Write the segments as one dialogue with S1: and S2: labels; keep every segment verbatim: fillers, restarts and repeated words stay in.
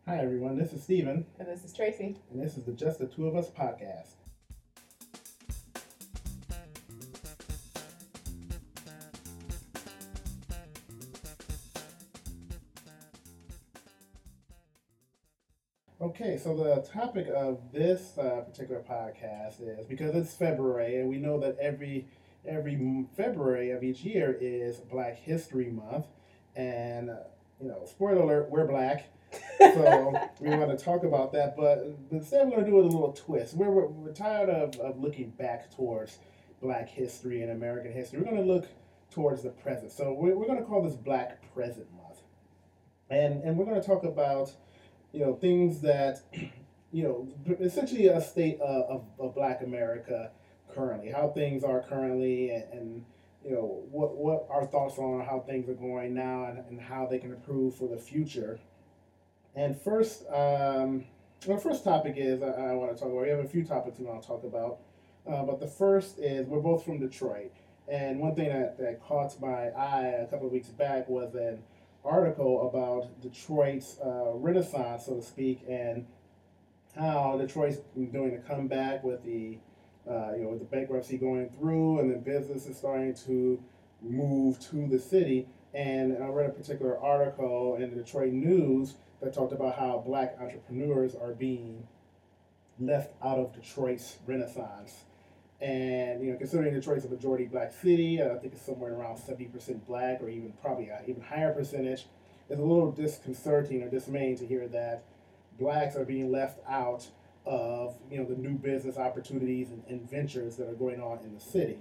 S1: Hi, everyone. This is Steven,
S2: And this is Tracy.
S1: and this is the Just the Two of Us podcast. Okay, so the topic of this uh, particular podcast is because it's February, and we know that every every February of each year is Black History Month, and uh, you know, spoiler alert, we're black. So we want to talk about that, but instead we're going to do it a little twist. We're, we're, we're tired of, of looking back towards Black history and American history. We're going to look towards the present. So we're, we're going to call this Black Present Month, and and we're going to talk about you know things that you know essentially a state of, of, of Black America currently, how things are currently, and, and you know what what our thoughts are on how things are going now, and, and how they can improve for the future. And first, um, our first topic is I, I want to talk about. We have a few topics we want to talk about, uh, but the first is we're both from Detroit, and one thing that, that caught my eye a couple of weeks back was an article about Detroit's uh, renaissance, so to speak, and how Detroit's doing a comeback with the uh, you know with the bankruptcy going through, and the business is starting to move to the city. And I read a particular article in the Detroit News that talked about how black entrepreneurs are being left out of Detroit's renaissance. And you know, considering Detroit's a majority black city, I think it's somewhere around seventy percent black, or even probably an even higher percentage. It's a little disconcerting or dismaying to hear that blacks are being left out of you know the new business opportunities and, and ventures that are going on in the city.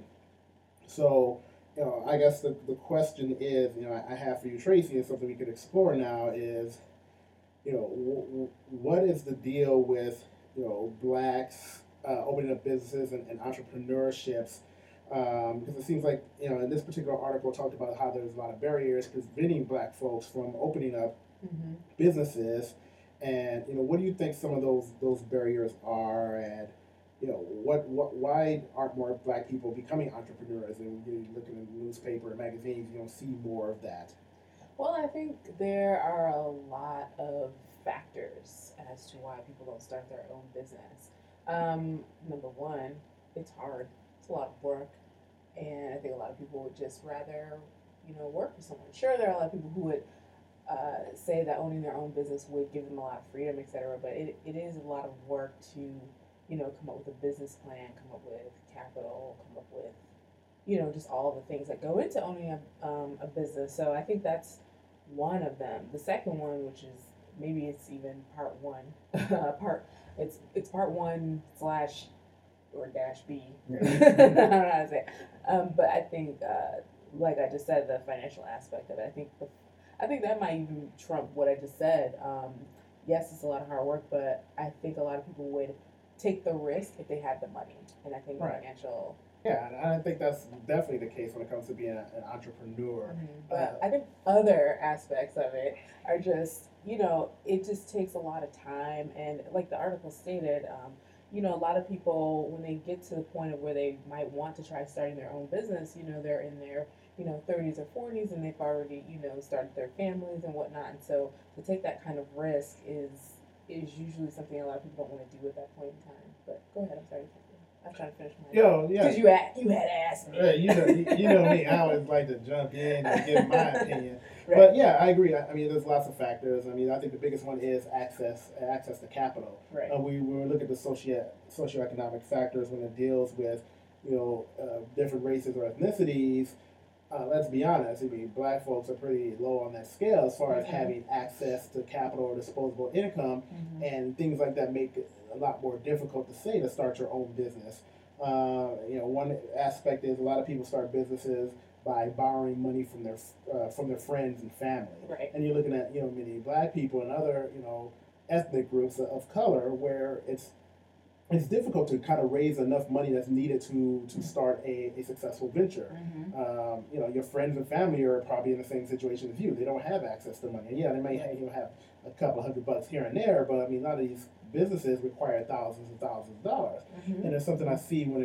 S1: So, you know, I guess the, the question is, you know, I, I have for you, Tracy, and something we could explore now is, you know, w- w- what is the deal with, you know, blacks uh, opening up businesses and, and entrepreneurships? Um, because it seems like, you know, in this particular article talked about how there's a lot of barriers preventing black folks from opening up
S2: Mm-hmm.
S1: businesses. And, you know, what do you think some of those those barriers are? And, you know, what, what why aren't more black people becoming entrepreneurs? And you look in the newspaper and magazines, you don't see more of that.
S2: Well, I think there are a lot of factors as to why people don't start their own business. Um, number one, it's hard. It's a lot of work, and I think a lot of people would just rather, you know, work for someone. Sure, there are a lot of people who would uh, say that owning their own business would give them a lot of freedom, et cetera. But it, it is a lot of work to, you know, come up with a business plan, come up with capital, come up with, you know, just all the things that go into owning a, um, a business. So I think that's one of them. The second one, which is maybe it's even part one, part it's it's part one slash or dash B. I
S1: Yeah.
S2: don't know how to say it. Um, but I think, uh, like I just said, the financial aspect of it. I think the, I think that might even trump what I just said. Um, yes, it's a lot of hard work, but I think a lot of people would take the risk if they had the money, and I think
S1: Right.
S2: financial.
S1: Yeah, and I think that's definitely the case when it comes to being a, an entrepreneur.
S2: Mhm.
S1: Uh,
S2: But I think other aspects of it are just, you know, it just takes a lot of time. And like the article stated, um, you know, a lot of people, when they get to the point of where they might want to try starting their own business, you know, they're in their, you know, thirties or forties and they've already, you know, started their families and whatnot. And so to take that kind of risk is is usually something a lot of people don't want to do at that point in time. But go ahead, I'm sorry. I'm trying to finish my.
S1: Yo, yeah.
S2: Because you had you had asked me.
S1: Right, you know, you, you know me. I always like to jump in and give my opinion.
S2: Right.
S1: But yeah, I agree. I, I mean, there's lots of factors. I mean, I think the biggest one is access, access to capital.
S2: Right.
S1: Uh, we when we look at the socio socioeconomic factors when it deals with, you know, uh, different races or ethnicities. Uh, let's be honest. I mean, black folks are pretty low on that scale as far as
S2: Mhm.
S1: having access to capital or disposable income,
S2: Mhm.
S1: and things like that make it a lot more difficult to say to start your own business. Uh, you know, one aspect is a lot of people start businesses by borrowing money from their uh, from their friends and family.
S2: Right.
S1: And you're looking at you know many black people and other you know ethnic groups of color where it's it's difficult to kind of raise enough money that's needed to to start a, a successful venture.
S2: Mhm.
S1: Um, you know, your friends and family are probably in the same situation as you. They don't have access to money. And yeah, they may have, you know, have a couple of hundred bucks here and there, but I mean, a lot of these businesses require thousands and thousands of dollars.
S2: Mhm.
S1: And it's something I see when it's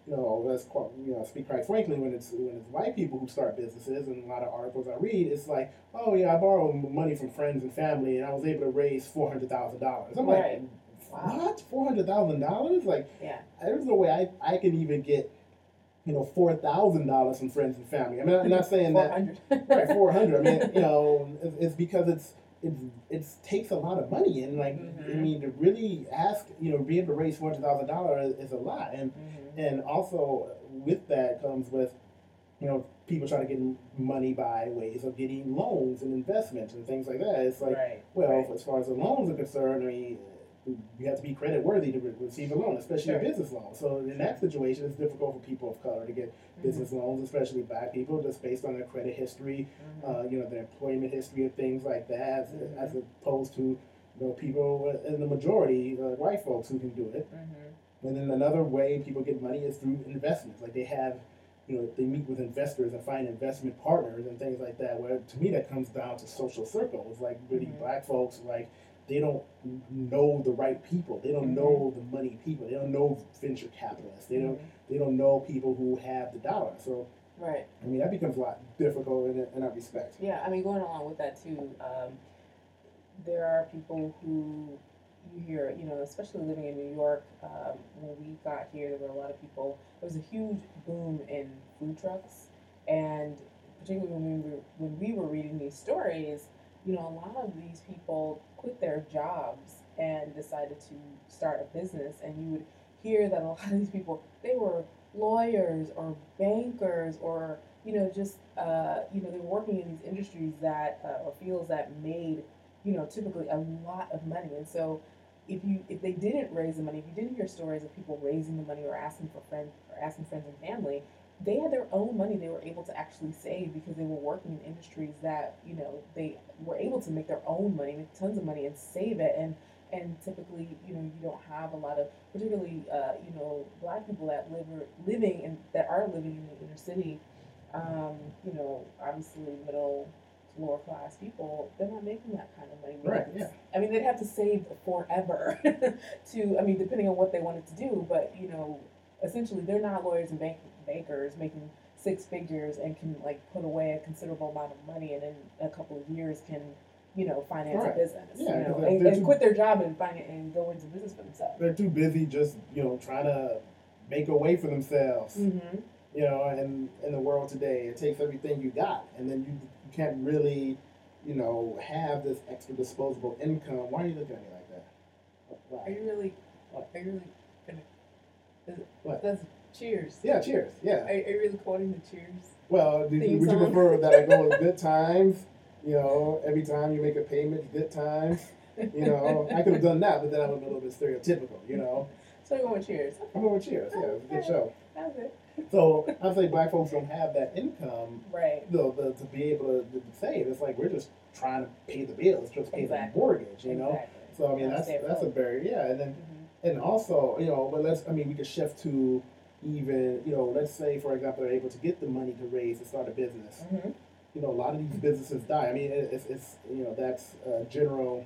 S1: you know, let's quote, you know, speak quite frankly, when it's when it's white people who start businesses, and a lot of articles I read, it's like, oh yeah, I borrowed money from friends and family, and I was able to raise four hundred thousand dollars. I'm
S2: Right.
S1: like,
S2: Wow.
S1: what? Four hundred thousand dollars? Like,
S2: Yeah.
S1: there's no way I I can even get, you know, four thousand dollars from friends and family. I mean, I'm not saying
S2: Four
S1: that
S2: hundred.
S1: right, four hundred. I mean, you know, it's, it's because it's it's it's takes a lot of money, and like, I
S2: Mhm.
S1: mean, to really ask, you know, be able to raise four hundred thousand dollars is a lot, and
S2: Mhm.
S1: and also with that comes with, you know, people trying to get money by ways of getting loans and investments and things like that. It's like,
S2: Right.
S1: well,
S2: Right.
S1: as far as the loans are concerned, I mean, you have to be credit worthy to re- receive a loan, especially
S2: Sure.
S1: a business loan. So in that situation, it's difficult for people of color to get
S2: Mhm.
S1: business loans, especially black people, just based on their credit history,
S2: Mhm.
S1: uh, you know, their employment history and things like that, as,
S2: Mhm.
S1: as opposed to, you know, people in the majority, uh, white folks who can do it.
S2: Mhm.
S1: And then another way people get money is through investments. Like they have, you know, they meet with investors and find investment partners and things like that. Where to me that comes down to social circles. Like really
S2: Mhm.
S1: black folks, like they don't know the right people. They don't
S2: Mhm.
S1: know the money people. They don't know venture capitalists. They don't.
S2: Mhm.
S1: They don't know people who have the dollar. So
S2: Right.
S1: I mean that becomes a lot difficult in, in that respect.
S2: Yeah. I mean, going along with that too, um, there are people who you hear, you know, especially living in New York. Um, when we got here, there were a lot of people. There was a huge boom in food trucks, and particularly when we were when we were reading these stories, you know, a lot of these people quit their jobs and decided to start a business. And you would hear that a lot of these people, they were lawyers or bankers or you know just uh, you know they were working in these industries that uh, or fields that made you know typically a lot of money. And so if you if they didn't raise the money, if you didn't hear stories of people raising the money or asking for friends or asking friends and family, they had their own money they were able to actually save because they were working in industries that you know they were able to make their own money, make tons of money and save it. and and typically you know you don't have a lot of particularly uh, you know black people that live or living and that are living in the inner city. um, you know obviously middle lower class people, they're not making that kind of money.
S1: Right. Yeah.
S2: I mean, they'd have to save forever to, I mean, depending on what they wanted to do, but, you know, essentially they're not lawyers and bank, bankers making six figures and can, like, put away a considerable amount of money and in a couple of years can, you know, finance
S1: Right.
S2: a business,
S1: Yeah,
S2: you know,
S1: 'cause
S2: and,
S1: they're
S2: and
S1: too-
S2: quit their job and find it and go into business for themselves.
S1: They're too busy just, you know, trying to make a way for themselves.
S2: Mm-hmm.
S1: You know, and in the world today, it takes everything you got, and then you, you can't really, you know, have this extra disposable income. Why are you looking at me like that? Why?
S2: Are you really,
S1: What?
S2: are you really gonna, is it,
S1: What?
S2: that's Cheers.
S1: Yeah, cheers. Yeah.
S2: Are, are you really quoting the Cheers?
S1: Well, do,
S2: Theme
S1: would you
S2: song?
S1: prefer that I go with good times? You know, every time you make a payment, good times. You know, I could have done that, but then I would be a little bit stereotypical. You know,
S2: So you're going with Cheers.
S1: I'm going with cheers. Yeah, it's a good show.
S2: That's it.
S1: So I say black folks don't have that income,
S2: Right.
S1: you know, the, to be able to, to save. It's like we're just trying to pay the bills, just pay
S2: Exactly.
S1: the mortgage. You know.
S2: Exactly.
S1: So I mean,
S2: Gotta
S1: that's
S2: stay
S1: that's a
S2: afloat.
S1: barrier. Yeah, and then
S2: Mhm.
S1: and also, you know, but let's, I mean, we could shift to even, you know, let's say, for example, they're able to get the money to raise to start a business.
S2: Mhm.
S1: You know, a lot of these businesses die. I mean, it, it's, it's, you know, that's a general,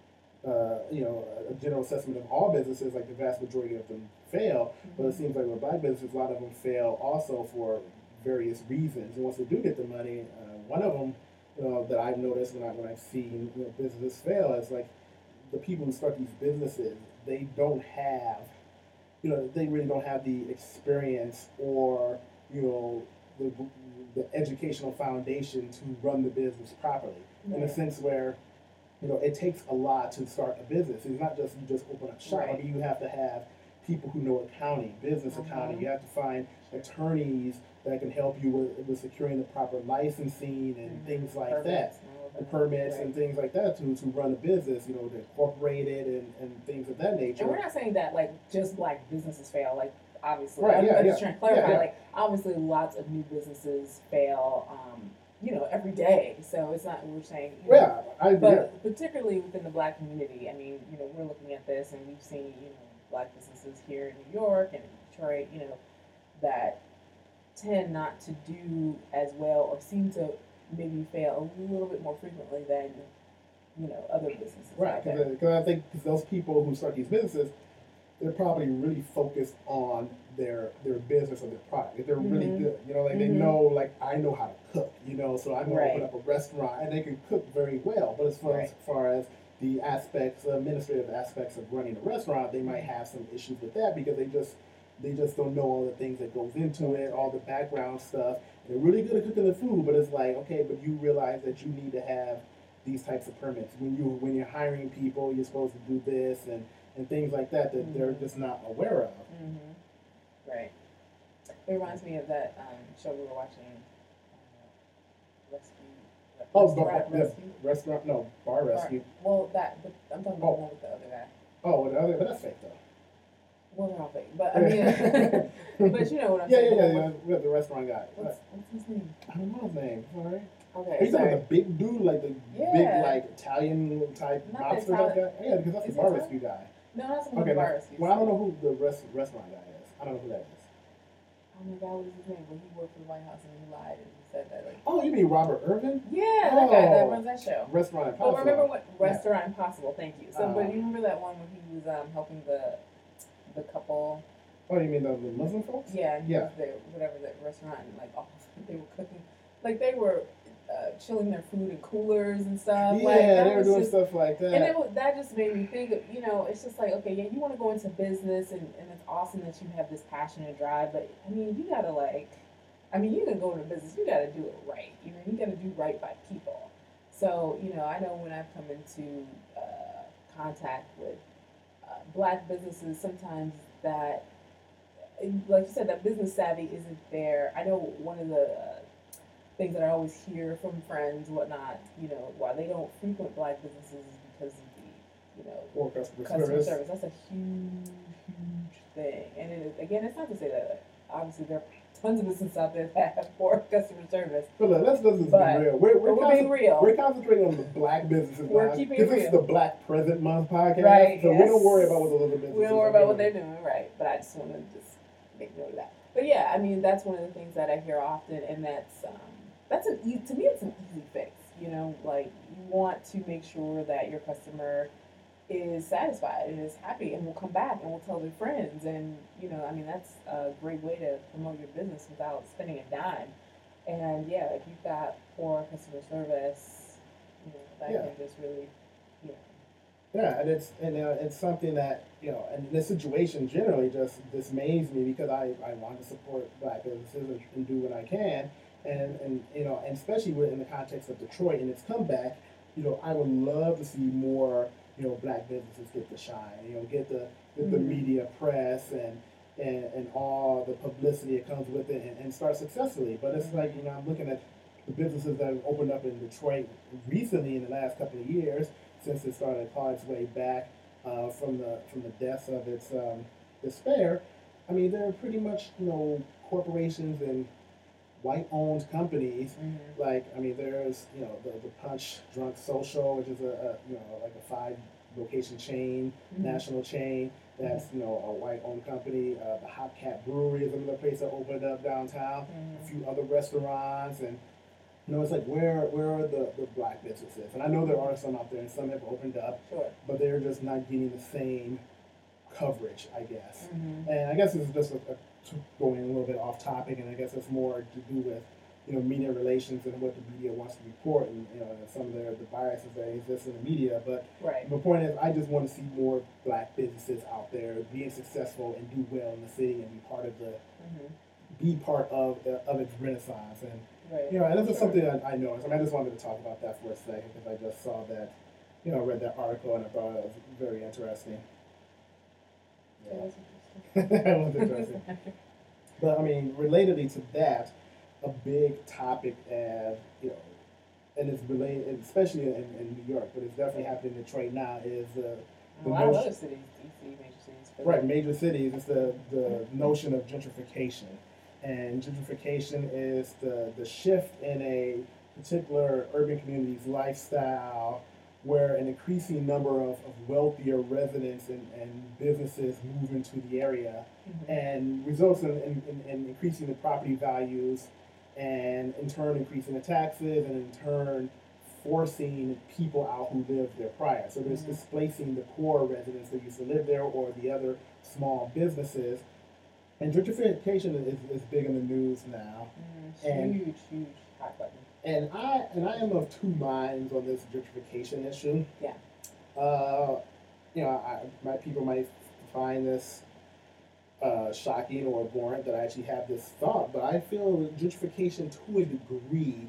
S1: uh, you know, a general assessment of all businesses, like the vast majority of them fail. But it
S2: Mhm.
S1: seems like with black businesses, a lot of them fail also for various reasons. And once they do get the money, uh, one of them, you know, that I've noticed when, I, when I've seen, you know, businesses fail is like the people who start these businesses, they don't have, you know, they really don't have the experience or, you know, the, the educational foundation to run the business properly. In a
S2: Right.
S1: sense where, you know, it takes a lot to start a business. It's not just you just open up shop. I
S2: Right.
S1: mean, you have to have people who know accounting, business
S2: Mhm.
S1: accounting. You have to find attorneys that can help you with, with securing the proper licensing and
S2: Mhm.
S1: things like
S2: Permits
S1: that.
S2: and all of
S1: And
S2: that.
S1: permits
S2: Right.
S1: and things like that to, to run a business, you know, to incorporate it and, and things of that nature.
S2: And we're not saying that like just black businesses fail. Like obviously,
S1: Right,
S2: I'm,
S1: yeah,
S2: I'm just
S1: yeah.
S2: trying to clarify.
S1: Yeah, yeah.
S2: Like obviously, lots of new businesses fail. Um, you know, every day. So it's not we're saying. You know,
S1: Yeah, I
S2: But
S1: yeah.
S2: particularly within the black community, I mean, you know, we're looking at this and we've seen, you know, black businesses here in New York and in Detroit, you know, that tend not to do as well or seem to maybe fail a little bit more frequently than, you know, other businesses.
S1: Right,
S2: out there.
S1: because I think 'cause those people who start these businesses, they're probably really focused on their their business or their product. If they're really
S2: Mhm.
S1: good, you know, like they
S2: Mhm.
S1: know, like I know how to cook, you know, so I'm gonna open
S2: Right.
S1: up a restaurant and they can cook very well. But as far
S2: Right.
S1: as far as the aspects, the administrative aspects of running a restaurant, they might
S2: Mhm.
S1: have some issues with that because they just they just don't know all the things that goes into it, all the background stuff. And they're really good at cooking the food, but it's like, okay, but you realize that you need to have these types of permits when you when you're hiring people. You're supposed to do this and and things like that that they're
S2: Mhm.
S1: just not aware of.
S2: Mhm. Right. It reminds me of that um, show we were watching, uh, Rescue,
S1: Oh,
S2: Restaurant
S1: but the
S2: Rescue.
S1: restaurant, no, bar
S2: Bar,
S1: rescue.
S2: well, that but I'm talking about the
S1: Oh,
S2: one with the other guy.
S1: oh, the other, but that's fake though.
S2: Well, they're all fake, but I
S1: Yeah,
S2: mean, but you know what I'm
S1: yeah,
S2: saying.
S1: yeah,
S2: The
S1: yeah,
S2: one
S1: yeah.
S2: with,
S1: With the restaurant guy.
S2: what's what's his name?
S1: I don't know his name. Sorry. Are
S2: Okay,
S1: you talking
S2: sorry.
S1: about the big dude, like the
S2: Yeah.
S1: big, like Italian type
S2: Not the
S1: mobster type
S2: Italian.
S1: guy? Yeah, because that's the
S2: Is he
S1: bar
S2: Italian?
S1: rescue guy.
S2: No, that's one of
S1: Okay,
S2: the
S1: no.
S2: bar rescues.
S1: Well, I don't know who the rest, restaurant guy is. I don't know who that is.
S2: Oh my God, what was his name? When he worked for the White House and he lied and he said that like.
S1: Oh, you mean Robert Irvin?
S2: Yeah, that guy that
S1: Oh,
S2: runs that show.
S1: Restaurant Impossible.
S2: But remember what
S1: Yeah.
S2: Restaurant Impossible? Thank you. So,
S1: Uh,
S2: but you remember that one when he was um, helping the the couple?
S1: Oh, you mean the, the Muslim folks?
S2: Yeah, and he
S1: Yeah.
S2: was there, whatever that restaurant, and like all they were cooking, like they were uh, chilling their food in coolers and stuff.
S1: Yeah,
S2: like, that
S1: they were
S2: was
S1: doing
S2: just,
S1: stuff like that.
S2: and it was, that just made me think of, you know, it's just like, okay, yeah, you want to go into business, and, and it's awesome that you have this passion and drive, but I mean, you gotta like, I mean, you can go into business, you gotta do it right. You know, you gotta do right by people. So, you know, I know when I've come into uh, contact with uh, black businesses, sometimes that, like you said, that business savvy isn't there. I know one of the uh, things that I always hear from friends, whatnot, you know, why they don't frequent black businesses is because of the, you know,
S1: Or customer,
S2: customer
S1: service.
S2: service. That's a huge, huge thing. And it is, again, it's not to say that obviously there are tons of businesses out there that have poor customer service.
S1: But look, let's, let's just
S2: But-
S1: be real. We're, we're,
S2: but we're being
S1: concent-
S2: real.
S1: we're concentrating on the black businesses
S2: We're
S1: now,
S2: keeping it
S1: because this is the
S2: real.
S1: Black Present Month podcast.
S2: Right,
S1: So we
S2: yes.
S1: don't worry about what the other businesses
S2: We don't worry
S1: are
S2: about what
S1: doing.
S2: they're doing, right? But I just want to just make note of that. But yeah, I mean, that's one of the things that I hear often, and that's um, that's an e- to me, it's an easy fix. You know, like you want to make sure that your customer is satisfied and is happy and will come back and will tell their friends, and you know, I mean, that's a great way to promote your business without spending a dime. And yeah, if you've got poor customer service, you know, that
S1: Yeah.
S2: can just really, you know.
S1: Yeah, and it's and uh, it's something that, you know, and this situation generally just dismays me because I, I want to support black businesses and, and do what I can, and and you know, and especially within the context of Detroit and its comeback, you know, I would love to see more, you know, black businesses get the shine, you know, get the get the
S2: Mhm.
S1: media press and. And, and all the publicity that comes with it, and, and start successfully. But it's like, you know, I'm looking at the businesses that have opened up in Detroit recently in the last couple of years, since it started to claw its way back uh, from the from the depths of its um, despair. I mean, they're pretty much, you know, corporations and white-owned companies.
S2: Mm-hmm.
S1: Like, I mean, there's, you know, the, the Punch Drunk Social, which is a, a you know, like a five-location chain,
S2: Mhm.
S1: national chain. That's, you know, a white-owned company. Uh, the Hot Cat Brewery is another place that opened up downtown.
S2: Mhm.
S1: A few other restaurants, and you know, it's like, where where are the, the black businesses? And I know there are some out there, and some have opened up,
S2: Sure.
S1: but they're just not getting the same coverage, I guess.
S2: Mm-hmm.
S1: And I guess this is just a, a, going a little bit off topic, and I guess it's more to do with, you know, media relations and what the media wants to report, and you know, and some of their the biases that exist in the media. But
S2: Right.
S1: the point is, I just want to see more black businesses out there being successful and do well in the city and be part of the
S2: Mm-hmm.
S1: be part of the, of its renaissance. And
S2: Right.
S1: you know, and this is
S2: Sure.
S1: something I, I noticed. I mean, I just wanted to talk about that for a second because I just saw that, you know, read that article and I thought it was very interesting.
S2: Yeah,
S1: Yeah.
S2: that's
S1: That was
S2: interesting.
S1: interesting. But I mean, relatedly to that, a big topic as, you know, and it's related, especially in, in New York, but it's definitely happening in Detroit now, is the,
S2: A
S1: the
S2: lot of
S1: notion,
S2: other cities, D C, major cities. Philly.
S1: right, major cities, it's the, the notion of gentrification. And gentrification is the, the shift in a particular urban community's lifestyle where an increasing number of, of wealthier residents and, and businesses move into the area
S2: Mhm.
S1: and results in, in, in, in increasing the property values and in turn increasing the taxes and in turn forcing people out who lived there prior. So there's
S2: Mhm.
S1: displacing the core residents that used to live there or the other small businesses. And gentrification is, is big in the news now.
S2: Mm,
S1: And
S2: huge, huge hot button.
S1: and I and I am of two minds on this gentrification issue.
S2: Yeah.
S1: Uh, you know, I, my people might find this uh, shocking or abhorrent that I actually have this thought, but I feel gentrification to a degree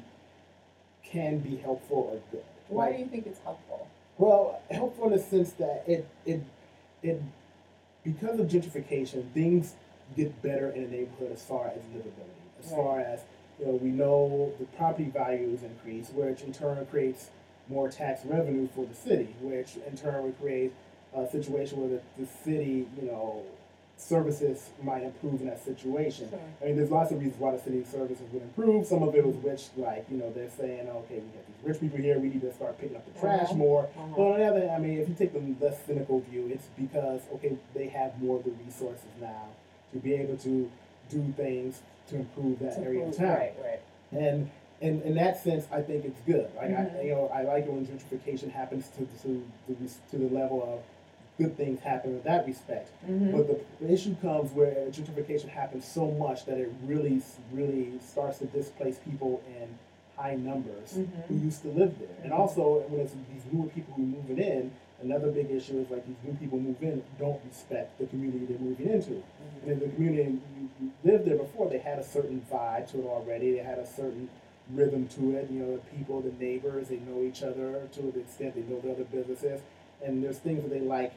S1: can be helpful or good.
S2: Why
S1: Like,
S2: do you think it's helpful?
S1: well, helpful in the sense that it it it because of gentrification, things get better in a neighborhood as far as livability, as
S2: Right.
S1: far as you know, we know the property values increase, which in turn creates more tax revenue for the city, which in turn would create a situation where the, the city, you know, services might improve in that situation.
S2: Sure.
S1: I mean, there's lots of reasons why the city services would improve. Some of it was which, like, you know, they're saying, okay, we got these rich people here, we need to start picking up the trash
S2: Uh-huh.
S1: more.
S2: Uh-huh.
S1: But on the other hand, I mean, if you take the less cynical view, it's because, okay, they have more of the resources now to be able to do things to improve that
S2: To
S1: area
S2: prove-
S1: of town.
S2: Right, right.
S1: And in, in that sense, I think it's good. Like
S2: Mhm.
S1: I, you know, I like it when gentrification happens to to the to the level of good things happen in that respect.
S2: Mm-hmm.
S1: But the, the issue comes where gentrification happens so much that it really, really starts to displace people in high numbers
S2: Mhm.
S1: who used to live there. And
S2: Mhm.
S1: also, when it's these newer people who are moving in, another big issue is like these new people move in don't respect the community they're moving into.
S2: Mhm.
S1: And in the community you, you lived there before, they had a certain vibe to it already. They had a certain rhythm to it. You know, the people, the neighbors, they know each other to the extent they know the other businesses. And there's things that they like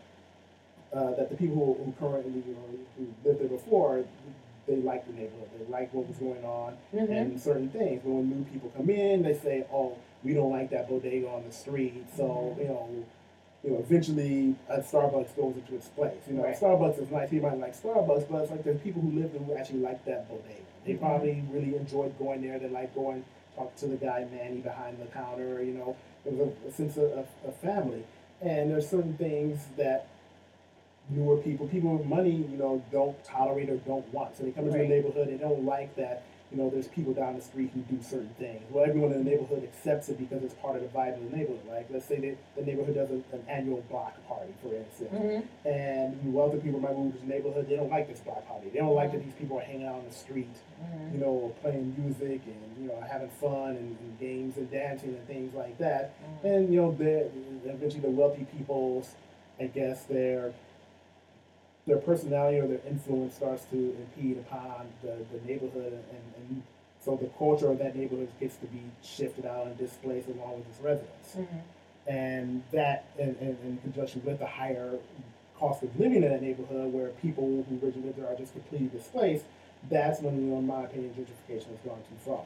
S1: uh, that the people who, who currently, you know, who lived there before, they like the neighborhood. They like what was going on
S2: Mhm.
S1: and certain things. But when new people come in, they say, "Oh, we don't like that bodega on the street." So
S2: Mhm.
S1: you know, you know, eventually a Starbucks goes into its place. You know,
S2: Right.
S1: Starbucks is nice. People might like Starbucks, but it's like the people who live there who actually like that bodega. They
S2: Mhm.
S1: probably really enjoyed going there. They like going talk to the guy Manny behind the counter. You know, it was a, a sense of, of, of family. And there's certain things that newer people, people with money, you know, don't tolerate or don't want. So they come into
S2: Right.
S1: a neighborhood, they don't like that, you know, there's people down the street who do certain things. Well, everyone in the neighborhood accepts it because it's part of the vibe of the neighborhood. Like, let's say that the neighborhood does an, an annual block party, for instance.
S2: Mhm.
S1: And wealthy people might move to the neighborhood, they don't like this block party. They don't like
S2: Mhm.
S1: that these people are hanging out on the street,
S2: Mhm.
S1: you know, playing music and, you know, having fun and, and games and dancing and things like that.
S2: Mhm.
S1: And, you know, the eventually the wealthy people's, I guess, their their personality or their influence starts to impede upon the, the neighborhood, and, and so the culture of that neighborhood gets to be shifted out and displaced along with its residents.
S2: Mhm.
S1: And that, in, in, in conjunction with the higher cost of living in that neighborhood, where people who originally lived there are just completely displaced, that's when, you know, in my opinion, gentrification has gone too far.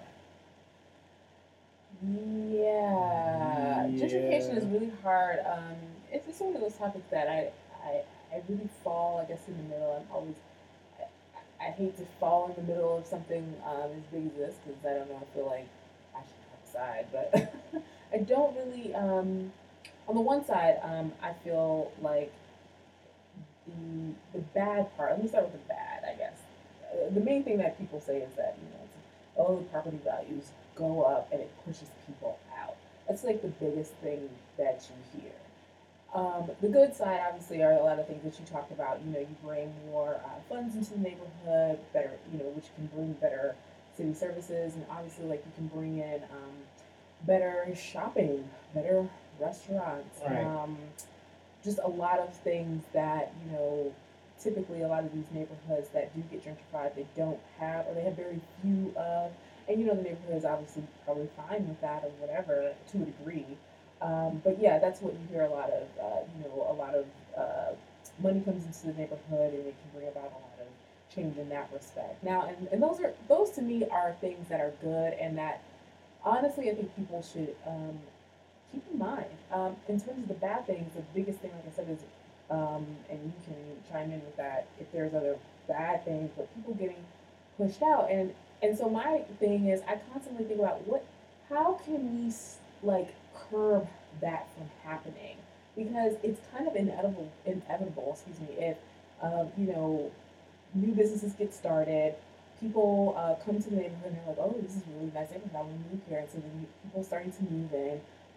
S2: Yeah. Gentrification is
S1: Yeah.
S2: really hard. Um, it's just one of those topics that I, I, I really fall, I guess, in the middle. I'm always, I, I hate to fall in the middle of something um, as big as this because I don't know. I feel like I should have a side, but I don't really. Um, on the one side, um, I feel like the the bad part. Let me start with the bad, I guess. Uh, the main thing that people say is that you know, it's, oh, the property values go up and it pushes people out. That's like the biggest thing that you hear. Um, the good side, obviously, are a lot of things that you talked about. You know, you bring more uh, funds into the neighborhood, better, you know, which can bring better city services, and obviously, like you can bring in um, better shopping, better restaurants,
S1: Right.
S2: um, just a lot of things that you know. Typically, a lot of these neighborhoods that do get gentrified, they don't have, or they have very few of. And you know, the neighborhood is obviously probably fine with that or whatever to a degree. Um, but yeah, that's what you hear a lot of. Uh, you know, a lot of uh, money comes into the neighborhood, and it can bring about a lot of change in that respect. Now, and, and those are those to me are things that are good, and that honestly, I think people should um, keep in mind. Um, in terms of the bad things, the biggest thing, like I said, is, um, and you can chime in with that if there's other bad things, but people getting pushed out, and and so my thing is, I constantly think about what, how can we like curb that from happening? Because it's kind of inevitable, inevitable, excuse me, if um, you know, new businesses get started, people uh, come to the neighborhood and they're like, oh, this is a really nice neighborhood, I want to move here, and so then people starting to move in.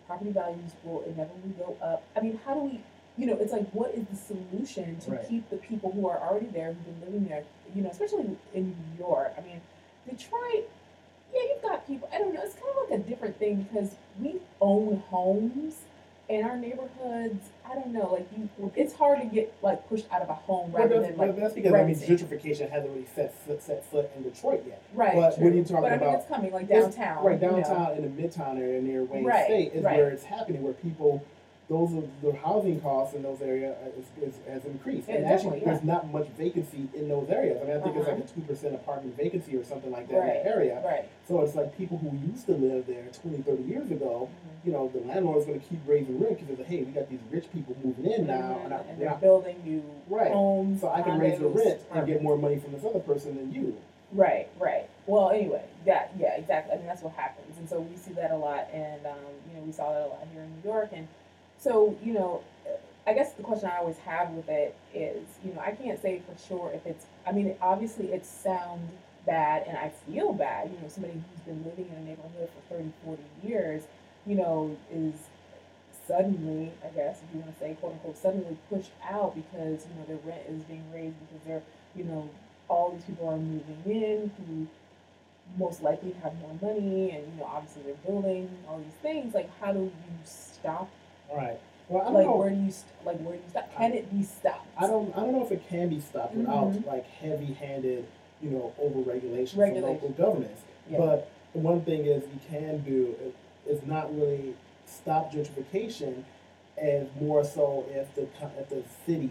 S2: property values will inevitably go up. I mean, how do we, you know, it's like, what is the solution to
S1: Right.
S2: keep the people who are already there, who've been living there, you know, especially in New York? I mean, Detroit, yeah, you've got people, I don't know, it's kind of like a different thing because we own homes in our neighborhoods. I don't know, like, you, it's hard to get, like, pushed out of a home
S1: Well,
S2: rather
S1: that's,
S2: than,
S1: well,
S2: like,
S1: that's because I mean
S2: renting.
S1: gentrification hasn't really set foot set foot in Detroit yet.
S2: Right,
S1: But
S2: true.
S1: when you're talking
S2: but, I mean,
S1: about
S2: it's coming, like,
S1: It's-
S2: downtown.
S1: right
S2: you know.
S1: downtown in the midtown area near Wayne
S2: Right,
S1: State is
S2: right.
S1: where it's happening, where people, those are the housing costs in those areas is, is, has increased,
S2: Yeah,
S1: and actually
S2: definitely,
S1: there's not much vacancy in those areas. I mean, I think
S2: Uh-huh.
S1: it's like a two percent apartment vacancy or something like that in
S2: Right,
S1: that area.
S2: right.
S1: So it's like people who used to live there twenty, thirty years ago.
S2: Mhm.
S1: You know, the landlord's going to keep raising rent because like, hey, we got these rich people moving in now,
S2: Mhm,
S1: and, I,
S2: and
S1: we're
S2: they're
S1: not-
S2: building new
S1: Right.
S2: homes,
S1: so I can raise the
S2: condos,
S1: rent and get
S2: apartments.
S1: more money from this other person than you.
S2: Right, right. Well, anyway, that yeah, exactly. I mean, that's what happens, and so we see that a lot, and um, you know, we saw that a lot here in New York, and so you know, I guess the question I always have with it is, you know, I can't say for sure if it's. I mean, obviously, it sounds bad, and I feel bad. You know, somebody who's been living in a neighborhood for thirty, forty years, you know, is suddenly, I guess, if you want to say, quote unquote, suddenly pushed out because, you know, their rent is being raised because they're, you know, all these people are moving in who most likely have more money and, you know, obviously they're building all these things. Like, how do you stop?
S1: All right. Well, I don't
S2: Like,
S1: know.
S2: where do you, st- like, where do you stop? Can it be stopped?
S1: I don't. I don't know if it can be stopped without
S2: Mhm.
S1: like heavy-handed, you know, over-regulation from
S2: Regulation.
S1: local governments.
S2: Yeah.
S1: But one thing is you can do is not really stop gentrification, and more so if the co- if the city,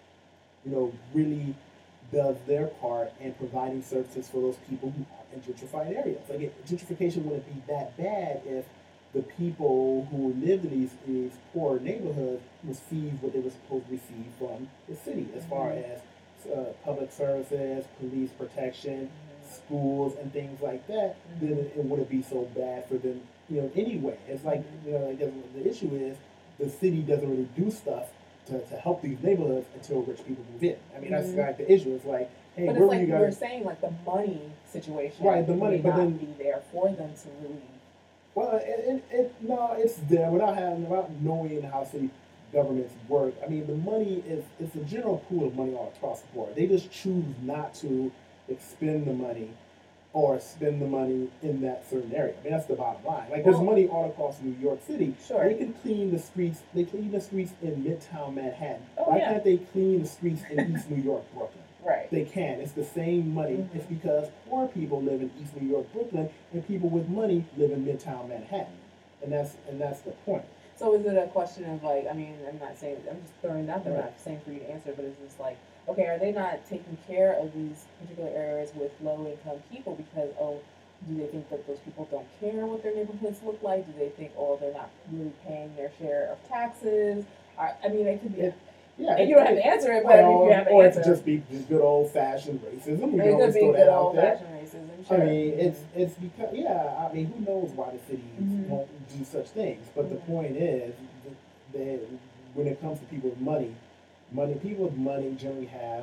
S1: you know, really does their part in providing services for those people who are in gentrified areas. Like it, gentrification wouldn't be that bad if the people who lived in these, these poor neighborhoods received what they were supposed to receive from the city, as far
S2: Mhm.
S1: as uh, public services, police protection,
S2: Mhm.
S1: schools, and things like that. Then
S2: Mhm.
S1: it, it wouldn't be so bad for them, you know. Anyway, it's like
S2: Mhm.
S1: you know, like the, the issue is the city doesn't really do stuff to, to help these neighborhoods until rich people move in. I mean, that's
S2: Mhm.
S1: like the issue. It's like, hey,
S2: But
S1: where
S2: it's
S1: were
S2: like
S1: you
S2: you were
S1: guys?
S2: saying, like the money situation,
S1: Right, the money,
S2: may
S1: but
S2: not
S1: then-
S2: be there for them to really.
S1: Well, it, it, it no, it's there without having without knowing how city governments work. I mean, the money is it's a general pool of money all across the board. They just choose not to expend the money or spend the money in that certain area. I mean, that's the bottom line. Like, there's
S2: Well-
S1: money all across New York City.
S2: Sure.
S1: They can clean the streets. They clean the streets in Midtown Manhattan.
S2: Oh,
S1: Why
S2: yeah.
S1: can't they clean the streets in East New York, Brooklyn?
S2: Right.
S1: They can. It's the same money.
S2: Mhm.
S1: It's because poor people live in East New York, Brooklyn, and people with money live in Midtown Manhattan, and that's and that's the point.
S2: So is it a question of like, I mean, I'm not saying, I'm just throwing that there, I'm
S1: Right.
S2: not saying for you to answer, but it's just like, okay, are they not taking care of these particular areas with low income people because, oh, do they think that those people don't care what their neighborhoods look like? Do they think, oh, they're not really paying their share of taxes? I, I mean, it could be,
S1: It- Yeah,
S2: and you don't have to answer it, but I mean, if you have an
S1: or it
S2: answer,
S1: could just be just good old fashioned racism. We
S2: it
S1: can always
S2: could be
S1: throw
S2: good
S1: that out
S2: old
S1: there.
S2: fashioned racism, sure.
S1: I mean, it's it's because yeah. I mean, who knows why the cities
S2: Mhm.
S1: won't do such things? But the
S2: Mhm.
S1: point is that when it comes to people with money, money people with money generally have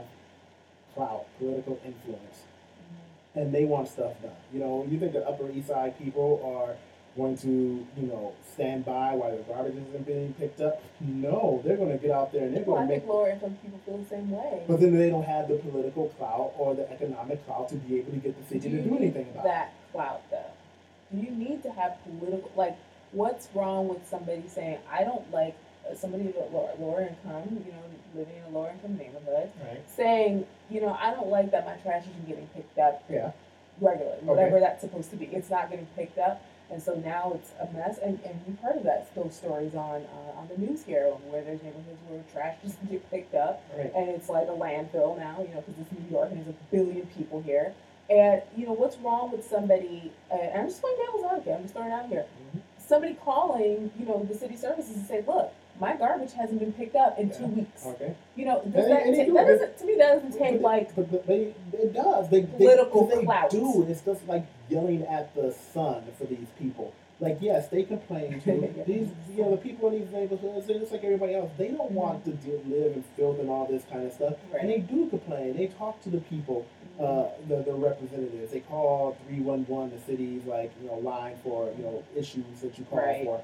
S1: clout, political influence,
S2: Mhm.
S1: and they want stuff done. You know, you think the Upper East Side people are going to, you know, stand by while the garbage isn't being picked up? No, they're going to get out there and they're
S2: Well,
S1: going
S2: I
S1: to make.
S2: think lower income people feel the same way.
S1: But then they don't have the political clout or the economic clout to be able to get the city
S2: Do
S1: to
S2: you
S1: do
S2: need
S1: anything about it.
S2: that clout though? Do you need to have political, like, what's wrong with somebody saying, I don't like uh, somebody with lower, lower income, you know, living in a lower income neighborhood,
S1: Right.
S2: saying, you know, I don't like that my trash isn't getting picked up
S1: Yeah.
S2: regularly, whatever that's supposed to be. It's not getting picked up. And so now it's a mess, and, and you've heard of that, those stories on uh, on the news here, where there's neighborhoods where trash doesn't get picked up,
S1: Right.
S2: and it's like a landfill now, you know, because it's New York and there's a billion people here. And, you know, what's wrong with somebody, uh, and I'm just playing devil's advocate, I'm just throwing it out here,
S1: Mhm.
S2: somebody calling, you know, the city services and say, look, my garbage hasn't been picked up in two
S1: Yeah.
S2: weeks.
S1: Okay.
S2: You know, does
S1: And
S2: that,
S1: they- and they
S2: take,
S1: do
S2: that
S1: it.
S2: doesn't, to me, that doesn't take,
S1: But-
S2: like,
S1: but, but they it does they
S2: Political
S1: they, they
S2: clout.
S1: do. It's just like yelling at the sun for these people. Like yes, they complain too. These you know the people in these neighborhoods, they're just like everybody else. They don't want to do, live in filth and all this kind of stuff,
S2: Right.
S1: and they do complain. They talk to the people, uh, the the representatives. They call three one one the city's like you know line for you know issues that you call
S2: Right.
S1: for.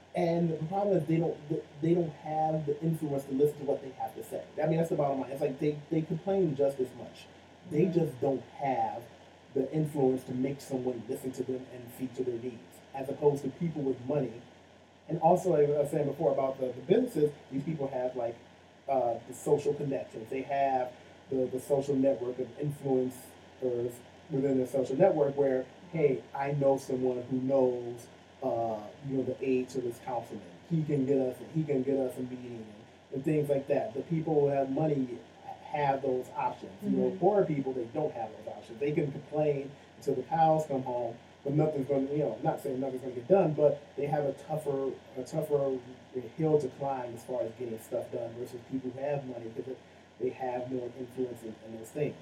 S1: And the problem is they don't they don't have the influence to listen to what they have to say. I mean, that's the bottom line. It's like they, they complain just as much. They
S2: Mm-hmm.
S1: just don't have the influence to make someone listen to them and feature their needs, as opposed to people with money. And also, like I was saying before about the, the businesses, these people have like uh, the social connections. They have the, the social network of influencers within their social network where, hey, I know someone who knows, uh, you know, the aide to this councilman. He can get us, he can get us a meeting and, and things like that. The people who have money have those options. You know,
S2: Mm-hmm.
S1: poor people, they don't have those options. They can complain until the cows come home, but nothing's going to, you know, not saying nothing's going to get done, but they have a tougher, a tougher hill to climb as far as getting stuff done versus people who have money because they have more influence in, in those things.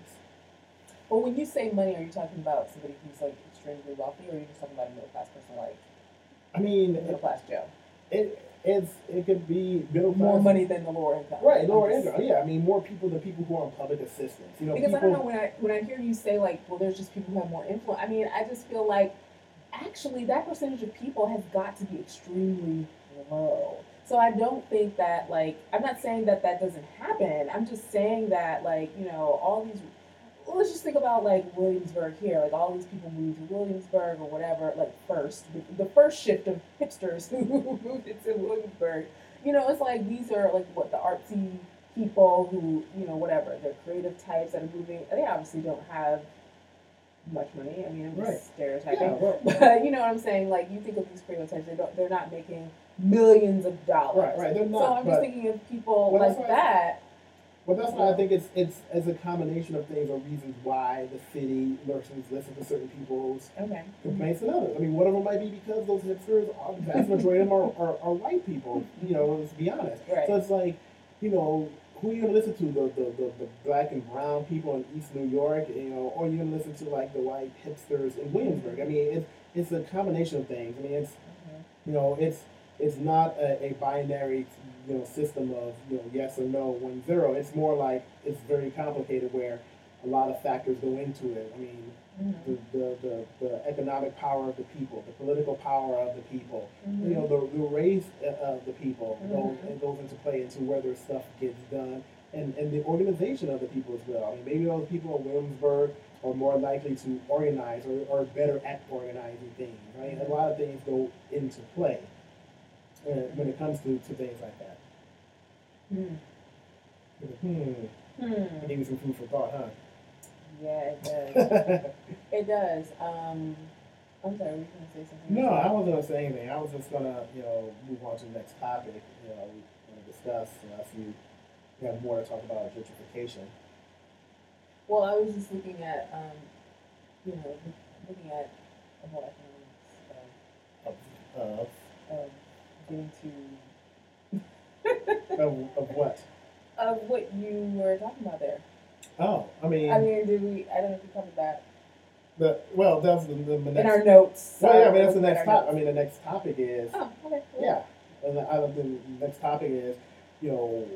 S2: Well, when you say money, are you talking about somebody who's like extremely wealthy, or are you just talking about a middle class person, like
S1: I mean,
S2: middle
S1: it,
S2: class Joe?
S1: it it's it could be middle class,
S2: More money than the lower income.
S1: right? Lower
S2: I'm just-
S1: income, yeah. I mean, more people than people who are on public assistance. You know,
S2: Because
S1: people,
S2: I don't know, when I when I hear you say like, well, there's just people who have more influence. I mean, I just feel like actually that percentage of people has got to be extremely low. So I don't think that, like, I'm not saying that that doesn't happen. I'm just saying that, like, you know, all these, well, let's just think about like Williamsburg here. Like all these people moved to Williamsburg or whatever. Like first, the, the first shift of hipsters who moved into Williamsburg. You know, it's like these are like what the artsy people who, you know, whatever. They're creative types that are moving. They obviously don't have much money. I mean, I'm just
S1: right?
S2: stereotyping.
S1: Yeah, well,
S2: But you know what I'm saying? Like you think of these stereotypes, they don't they're not making millions of dollars.
S1: right, right. They're not.
S2: So I'm
S1: but,
S2: just thinking of people
S1: well, that's
S2: like
S1: why I-
S2: that.
S1: Well, that's why I think it's it's as a combination of things or reasons why the city listens listen to certain people's
S2: Okay.
S1: complaints than others. I mean, one of them might be because those hipsters, are, the vast majority of them are, are, are white people. You know, let's be honest.
S2: Right.
S1: So it's like, you know, who are you gonna listen to? The the, the, the black and brown people in East New York, you know, or you gonna listen to like the white hipsters in Williamsburg? I mean, it's it's a combination of things. I mean, it's
S2: Mm-hmm.
S1: you know, it's it's not a, a binary, you know, system of, you know, yes or no, one zero. It's more like it's very complicated where a lot of factors go into it. I mean,
S2: Mm-hmm.
S1: the, the, the, the economic power of the people, the political power of the people,
S2: Mm-hmm.
S1: you know, the, the race of the people goes,
S2: Mhm.
S1: it goes into play into whether stuff gets done, and, and the organization of the people as well. I mean, maybe those people in Williamsburg are more likely to organize or are better at organizing things, right? A lot of things go into play uh, when it comes to, to things like that.
S2: Hmm.
S1: Hmm.
S2: Hmm.
S1: I gave you some food for thought, huh?
S2: Yeah, it does. It does. Um, I'm sorry, were you gonna say something?
S1: No, I wasn't gonna say anything. I was just gonna, you know, move on to the next topic. You know, we want to discuss unless you you have more to talk about gentrification.
S2: Well, I was just looking at, um, you know, looking at the whole economics
S1: Of, of,
S2: of, of getting to
S1: of, of what?
S2: of what you were talking about there.
S1: Oh, I mean,
S2: I mean, did we? I don't know if we covered that
S1: the well, that's the, the, the next.
S2: in our notes.
S1: well, yeah, I mean,
S2: uh,
S1: that's the
S2: in
S1: next
S2: our
S1: topic. I
S2: notes.
S1: mean, the next topic is
S2: Oh, okay. Cool.
S1: yeah, and the, uh, the next topic is, you know,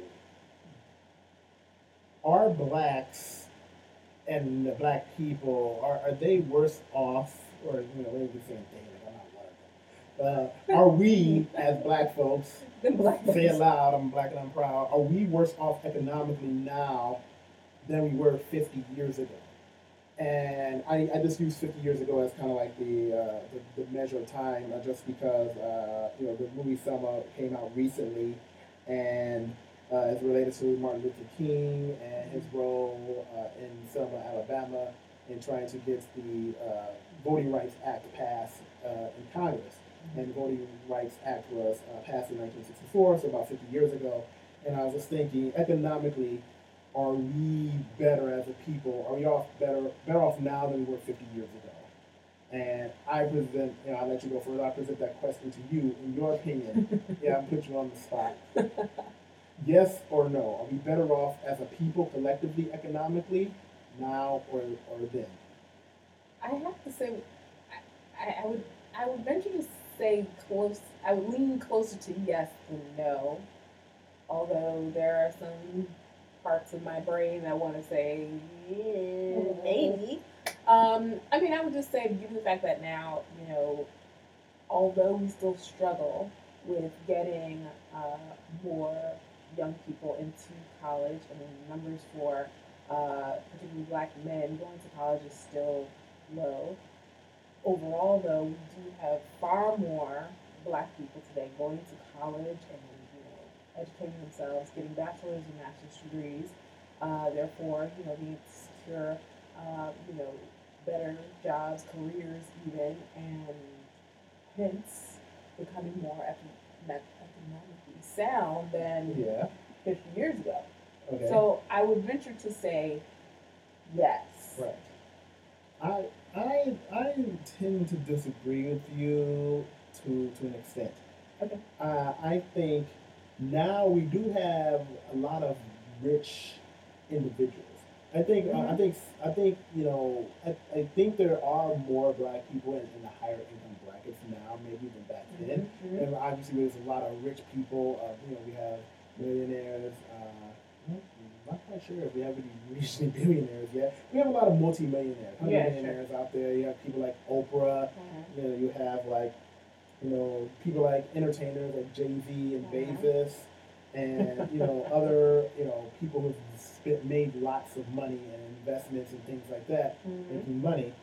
S1: are blacks and the black people are are they worse off, or you know, maybe the same thing? Like, I'm not one of them. Uh, are we as black folks?
S2: The black
S1: Say it
S2: folks.
S1: loud, I'm black and I'm proud. Are we worse off economically now than we were fifty years ago? And I, I just use fifty years ago as kind of like the, uh, the, the measure of time, uh, just because, uh, you know, the movie Selma came out recently, and uh, it's related to Martin Luther King and his role uh, in Selma, Alabama, in trying to get the uh, Voting Rights Act passed uh, in Congress. And the Voting Rights Act was uh, passed in nineteen sixty-four, so about fifty years ago. And I was just thinking, economically, are we better as a people? Are we off better better off now than we were fifty years ago? And I present, you know, I'll let you go first. I present that question to you. In your opinion, yeah, I'm putting you on the spot. Yes or no? Are we better off as a people collectively, economically, now or or then?
S2: I have to say, I, I would I would venture to say close. I would lean closer to yes than no. Although there are some parts of my brain that want to say yeah, maybe. Um, I mean, I would just say, given the fact that now, you know, although we still struggle, with getting uh, more young people into college. I mean, numbers for uh, particularly black men going to college is still low. Overall, though, we do have far more black people today going to college and you know educating themselves, getting bachelor's and master's degrees. Uh, therefore, you know, being able to secure, uh, you know, better jobs, careers, even, and hence becoming more economic, economically sound than
S1: Yeah.
S2: fifty years ago.
S1: Okay.
S2: So I would venture to say yes.
S1: Right. I I I tend to disagree with you to to an extent.
S2: Okay.
S1: Uh, I think now we do have a lot of rich individuals. I think uh, I
S2: Mhm.
S1: think I think you know I, I think there are more black people in, in the higher income brackets now maybe than back then.
S2: Mhm.
S1: And obviously there's a lot of rich people. Uh, you know we have millionaires. Uh, I'm not quite sure if we have any reached any billionaires yet. We have a lot of multi-millionaires, hundred
S2: Yeah, sure.
S1: millionaires out there. You have people like Oprah.
S2: Mhm.
S1: You know, you have like you know people like entertainers like Jay Z and
S2: Mhm.
S1: Bezos, and you know other you know people who've spent made lots of money and investments and things like that,
S2: Mhm.
S1: making money.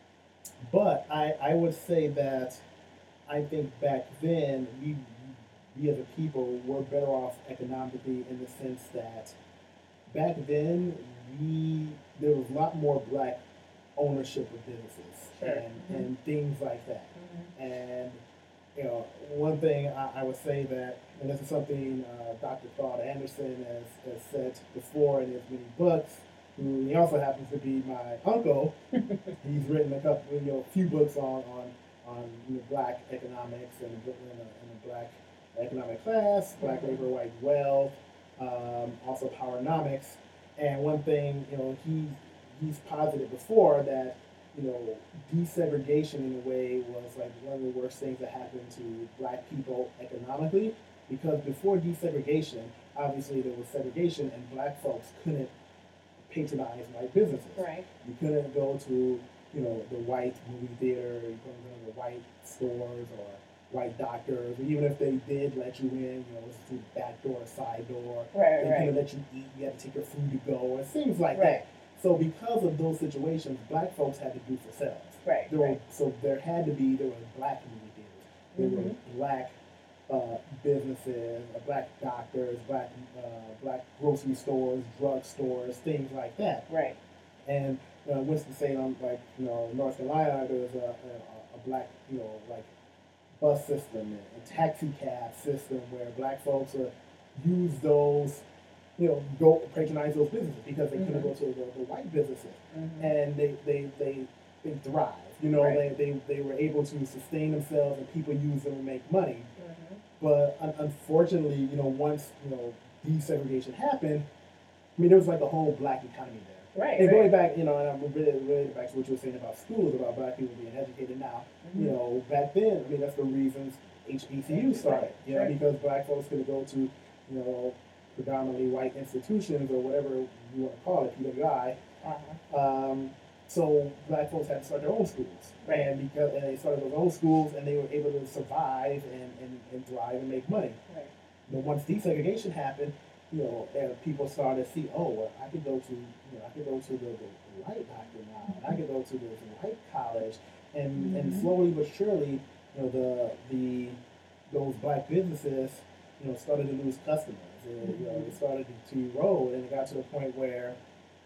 S1: But I I would say that I think back then we we as a people were better off economically in the sense that back then we there was a lot more black ownership of businesses
S2: Sure.
S1: and
S2: Mhm.
S1: and things like that.
S2: Mhm.
S1: And you know, one thing I, I would say that, and this is something uh, doctor Claude Anderson has, has said before in his many books. Who he also happens to be my uncle. He's written a couple, you know, a few books on on on you know, black economics and in a, in a black economic class, black
S2: Mhm.
S1: labor, white wealth, um, also powernomics. And one thing, you know, he he's posited before that, you know, desegregation in a way was like one of the worst things that happened to black people economically. Because before desegregation, obviously there was segregation and black folks couldn't patronize white businesses.
S2: Right.
S1: You couldn't go to, you know, the white movie theater, you couldn't go to the white stores or white doctors, or even if they did let you in, you know, it was through the back door, side door.
S2: Right.
S1: They
S2: Right.
S1: couldn't let you eat, you had to take your food to go, and things like
S2: Right.
S1: that. So because of those situations, black folks had to do for themselves.
S2: Right.
S1: There were,
S2: Right.
S1: so there had to be, there were black movie theaters, there
S2: Mhm.
S1: were black uh, businesses, uh, black doctors, black uh, black grocery stores, drug stores, things like that.
S2: Right.
S1: And uh, Winston Salem, like you know, North Carolina, there's a, a, a black you know like bus system and a taxi cab system where black folks uh, use those you know go patronize those businesses because they couldn't
S2: Mhm.
S1: go to the, the white businesses
S2: Mhm.
S1: and they they they they thrive. You know,
S2: Right.
S1: they, they they were able to sustain themselves and people use them to make money.
S2: Mhm.
S1: But un- unfortunately, you know, once you know desegregation happened, I mean, there was like a whole black economy there.
S2: Right.
S1: And going
S2: Right.
S1: back, you know, and I'm really related back to what you were saying about schools, about black people being educated now. You
S2: Mhm.
S1: know, back then, I mean, that's the reasons H B C U started. You know,
S2: Right.
S1: because black folks could go to, you know, predominantly white institutions or whatever you want to call it, P W I.
S2: Uh-huh.
S1: Um, so black folks had to start their own schools,
S2: Right.
S1: and because and they started their own schools, and they were able to survive and, and, and thrive and make money.
S2: Right.
S1: But once desegregation happened, you know, and people started to see, oh, well, I could go to, you know, I could go to the, the white doctor now, and I could go to the, the white college, and and
S2: Mhm.
S1: slowly but surely, you know, the the those black businesses, you know, started to lose customers. And, you know,
S2: Mhm.
S1: it started to erode, and it got to the point where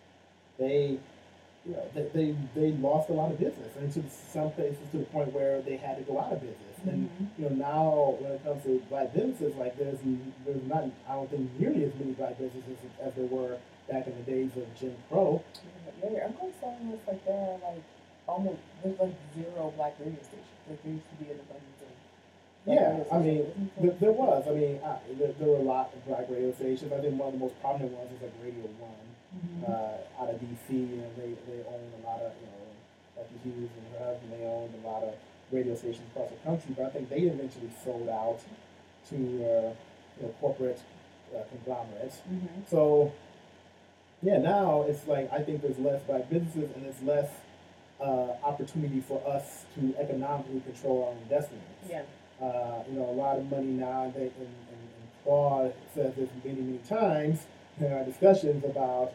S1: they you know, they, they, they lost a lot of business, and to some places to the point where they had to go out of business. And
S2: Mhm.
S1: you know, now when it comes to black businesses, like there's there's not I don't think nearly as many black businesses as there were back in the days of Jim Crow.
S2: Yeah, your uncle's telling us like there are like almost there's like zero black radio stations. Like there used to be an abundance of black
S1: Yeah,
S2: radio
S1: I mean,
S2: stations.
S1: th- there was. I mean, I, there, there were a lot of black radio stations. I think one of the most prominent ones is like Radio One,
S2: Mhm.
S1: uh, out of D C, and they they own a lot of you know, Becky Hughes and her husband. They owned a lot of radio stations across the country. But I think they eventually sold out to uh, you know corporate uh, conglomerates.
S2: Mhm.
S1: So yeah, now it's like I think there's less black businesses and there's less uh, opportunity for us to economically control our own destinies.
S2: Yeah.
S1: Uh, you know, a lot of money now, and, they, and, and, and Claude says this many, many times in our discussions about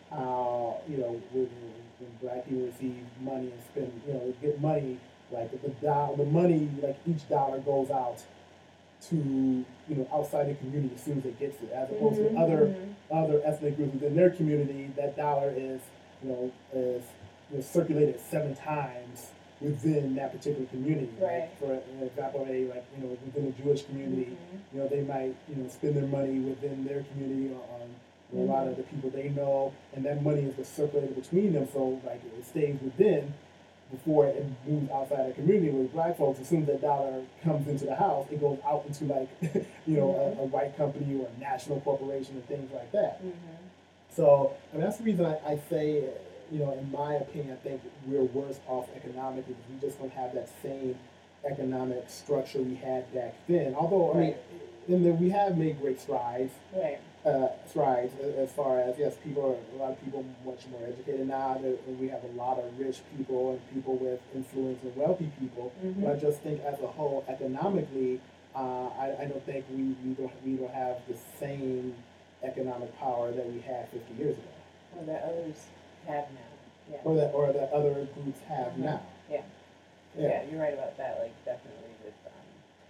S1: how, you know, when, when black people receive money and spend, you know, get money, like the dollar, the money, like each dollar goes out to, you know, outside the community as soon as it gets it, as opposed
S2: Mm-hmm,
S1: to other
S2: mm-hmm.
S1: other ethnic groups within their community. That dollar is, you know, is you know, circulated seven times within that particular community.
S2: Right.
S1: Like for an example, a like you know within a Jewish community,
S2: Mm-hmm.
S1: you know, they might you know spend their money within their community on you know,
S2: Mm-hmm.
S1: a lot of the people they know, and that money is just circulated between them. So like it stays within before it moves outside the community. With black folks, as soon as that dollar comes into the house, it goes out into like, you know,
S2: Mm-hmm.
S1: a, a white company or a national corporation and things like that.
S2: Mm-hmm.
S1: So, I mean, that's the reason I, I say, you know, in my opinion, I think we're worse off economically because we just don't have that same economic structure we had back then. Although, I mean,
S2: Right.
S1: in the, we have made great strides
S2: Right.
S1: uh, strides as far as yes, people are a lot of people much more educated now. That we have a lot of rich people and people with influence and wealthy people.
S2: Mm-hmm.
S1: But I just think as a whole, economically, uh, I, I don't think we, we don't we don't have the same economic power that we had fifty years ago,
S2: Or that others have now. Yeah.
S1: or that or that other groups have
S2: Mm-hmm.
S1: now.
S2: Yeah.
S1: Yeah.
S2: Yeah, you're right about that. Like definitely with um,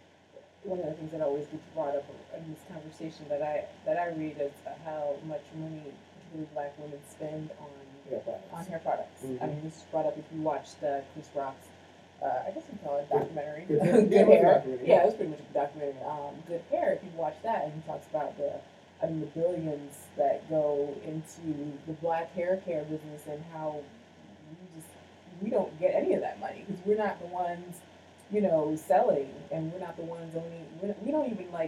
S2: one of the things that always gets brought up in this conversation that I that I read is how much money particularly black women spend on
S1: Yeah, products.
S2: on hair products.
S1: Mhm.
S2: I mean, this is brought up if you watched uh, Chris Rock's, uh, I guess you call it documentary,
S1: Good-
S2: Good,
S1: yeah, it was a
S2: Hair.
S1: documentary,
S2: Yeah,
S1: yeah.
S2: it was pretty much a documentary. Um, Good Hair. If you watch that, and he talks about the, I mean, the billions that go into the black hair care business and how we just we don't get any of that money because we're not the ones, you know, selling, and we're not the ones owning. We don't, we don't even like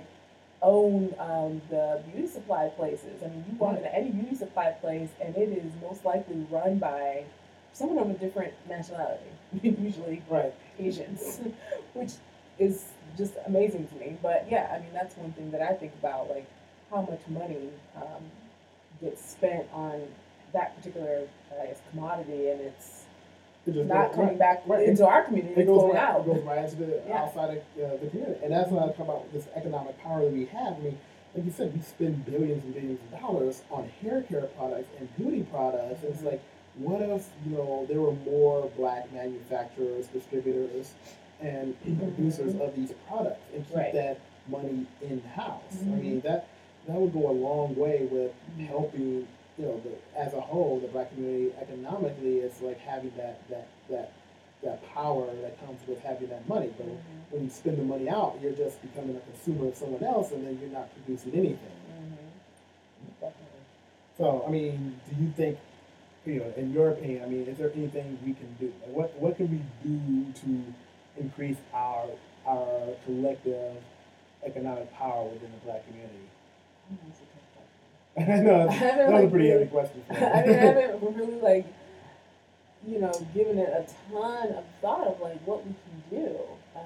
S2: own um, the beauty supply places. I mean, you walk into any beauty supply place, and it is most likely run by someone of a different nationality, usually
S1: Right.
S2: Asians, which is just amazing to me. But yeah, I mean, that's one thing that I think about, like how much money um, gets spent on that particular, I guess, commodity, and it's
S1: It just
S2: not
S1: goes-
S2: coming
S1: right.
S2: back
S1: Right.
S2: into our community.
S1: It
S2: It's
S1: goes
S2: going
S1: right,
S2: out.
S1: it goes right into the
S2: Yeah.
S1: outside of uh, the community, and that's when I talk about this economic power that we have. I mean, like you said, we spend billions and billions of dollars on hair care products and beauty products. And it's
S2: Mhm.
S1: like, what if you know there were more black manufacturers, distributors, and producers of these products, and keep
S2: Right.
S1: that money in house? I
S2: Mhm.
S1: mean, that that would go a long way with helping. You know, the, as a whole, the black community economically, it's like having that that that that power that comes with having that money. But
S2: Mhm.
S1: when you spend the money out, you're just becoming a consumer of someone else, and then you're not producing anything.
S2: Mhm. Definitely.
S1: So, I mean, do you think, you know, in your opinion, I mean, is there anything we can do? Like, what what can we do to increase our our collective economic power within the black community?
S2: Oh, that's a tough question.
S1: I know
S2: I
S1: that
S2: haven't,
S1: was a
S2: like,
S1: pretty
S2: really-
S1: heavy question. For
S2: I mean, I haven't really like, you know, given it a ton of thought of like what we can do. Um,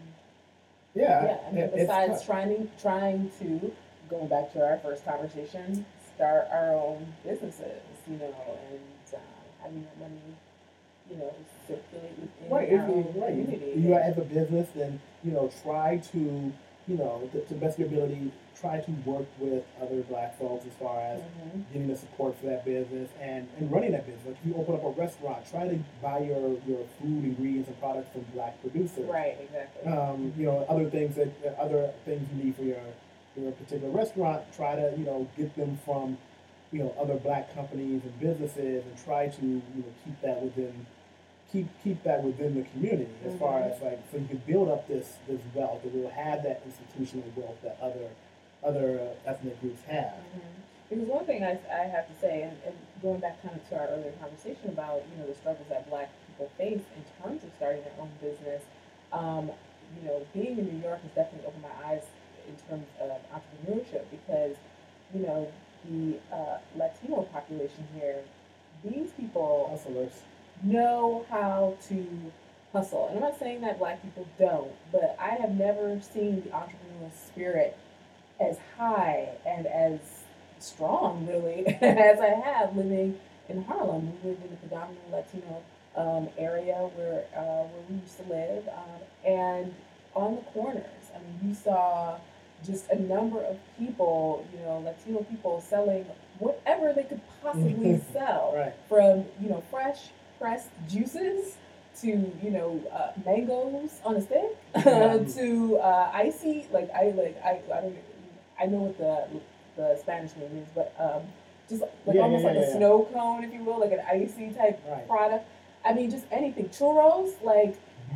S1: yeah,
S2: yeah, I mean,
S1: it- it's
S2: besides
S1: tough.
S2: trying trying to going back to our first conversation, start our own businesses, you know, and uh, having that money, you know, circulate within
S1: Right,
S2: our
S1: if you,
S2: own
S1: right,
S2: community.
S1: if you are as a business, then you know try to, you know, to, to the best of your ability, try to work with other black folks as far as
S2: Mhm.
S1: getting the support for that business and, and running that business. Like if you open up a restaurant, try to buy your, your food ingredients and products from black producers.
S2: Right, exactly.
S1: Um, you know, other things that uh, other things you need for your your particular restaurant, try to you know get them from you know other black companies and businesses, and try to you know keep that within keep keep that within the community as far
S2: Mhm.
S1: as like so you can build up this this wealth and we'll have that institutional wealth that other other uh, ethnic groups have.
S2: Mhm. Because one thing I, I have to say, and, and going back kind of to our earlier conversation about you know the struggles that Black people face in terms of starting their own business, um, you know, being in New York has definitely opened my eyes in terms of entrepreneurship because you know the uh, Latino population here, these people
S1: Hustlers.
S2: know how to hustle. And I'm not saying that Black people don't, but I have never seen the entrepreneurial spirit as high and as strong, really, as I have living in Harlem. We lived in a predominantly Latino um, area where uh, where we used to live, um, and on the corners. I mean, you saw just a number of people, you know, Latino people selling whatever they could possibly sell,
S1: Right.
S2: from, you know, fresh pressed juices to, you know, uh, mangoes on a stick
S1: Yeah.
S2: to uh, icy. Like I like I I don't I know what the the Spanish name is, but um, just like
S1: Yeah,
S2: almost
S1: yeah,
S2: like
S1: yeah,
S2: a
S1: yeah.
S2: snow cone, if you will, like an icy type
S1: Right.
S2: product. I mean, just anything, churros, like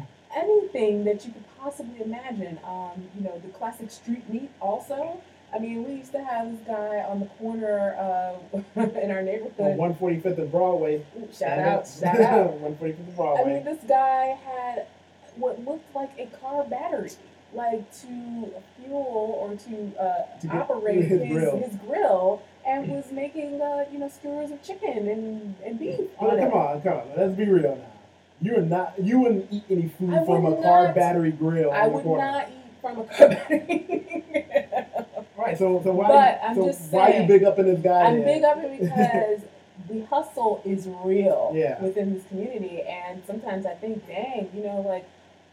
S2: anything that you could possibly imagine. Um, you know, the classic street meat also. I mean, we used to have this guy on the corner uh, in our
S1: On
S2: neighborhood.
S1: one forty-fifth and Broadway.
S2: Ooh, shout out, shout out.
S1: one forty-fifth and
S2: I
S1: Broadway.
S2: mean, this guy had what looked like a car battery, like to fuel or to, uh,
S1: To get
S2: operate
S1: his
S2: his,
S1: grill.
S2: his grill, and was making uh, you know skewers of chicken and, and beef
S1: But
S2: on
S1: come
S2: it.
S1: on, come on. Let's be real now. You're not. You wouldn't eat any food
S2: I
S1: from a
S2: would
S1: car
S2: not-
S1: battery grill.
S2: I
S1: on the
S2: would
S1: corner.
S2: not eat from a car battery.
S1: Right. So, so why?
S2: But
S1: you,
S2: I'm
S1: so
S2: just
S1: why you
S2: saying,
S1: big up in this guy?
S2: I'm
S1: then?
S2: big up it because the hustle is real
S1: Yeah.
S2: within this community, and sometimes I think, dang, you know, like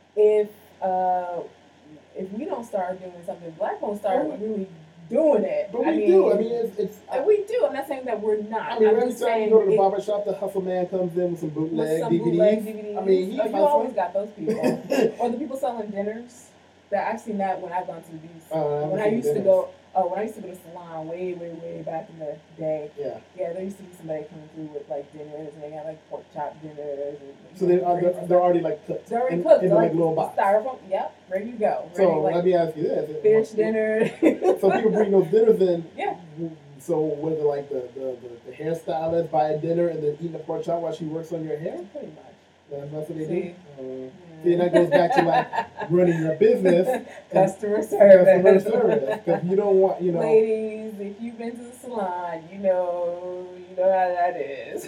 S2: if uh, if we don't start doing something, black folks start
S1: But
S2: really doing it.
S1: But we
S2: I mean,
S1: do. I mean, it's. it's
S2: uh, we do. I'm not saying that we're not.
S1: I mean,
S2: I'm
S1: every
S2: just
S1: time
S2: saying
S1: you go to the
S2: it-
S1: barber shop, the hustle man comes in with some bootleg
S2: with some
S1: D V Ds.
S2: bootleg D V Ds.
S1: I mean, he's
S2: oh, you
S1: hustling.
S2: always got those people, or the people selling dinners. That I've seen that when I've gone to the beach.
S1: Uh, I haven't
S2: when I
S1: seen
S2: used to
S1: dinners.
S2: go, oh, when I used to go to the salon way, way, way back in the day.
S1: Yeah.
S2: Yeah, there used to be somebody coming through with like dinners, and they had like pork chop dinners. And,
S1: So they are they're, they're already like cooked.
S2: They're already
S1: in,
S2: cooked.
S1: in
S2: They're
S1: like
S2: like
S1: little box.
S2: styrofoam. Yep, ready to go. Ready,
S1: So
S2: like
S1: let me ask you this:
S2: fish dinner.
S1: So people bring those dinners in.
S2: Yeah.
S1: So was it like the the, the, the hairstylist buy a dinner and then eating a pork chop while she works on your hair?
S2: Pretty much.
S1: That's, that's what they
S2: See?
S1: do. Uh,
S2: Yeah.
S1: See, and that goes back to like running your business,
S2: Customer service.
S1: customer service, because you don't want you know.
S2: Ladies, if you've been to the salon, you know, you know how that is.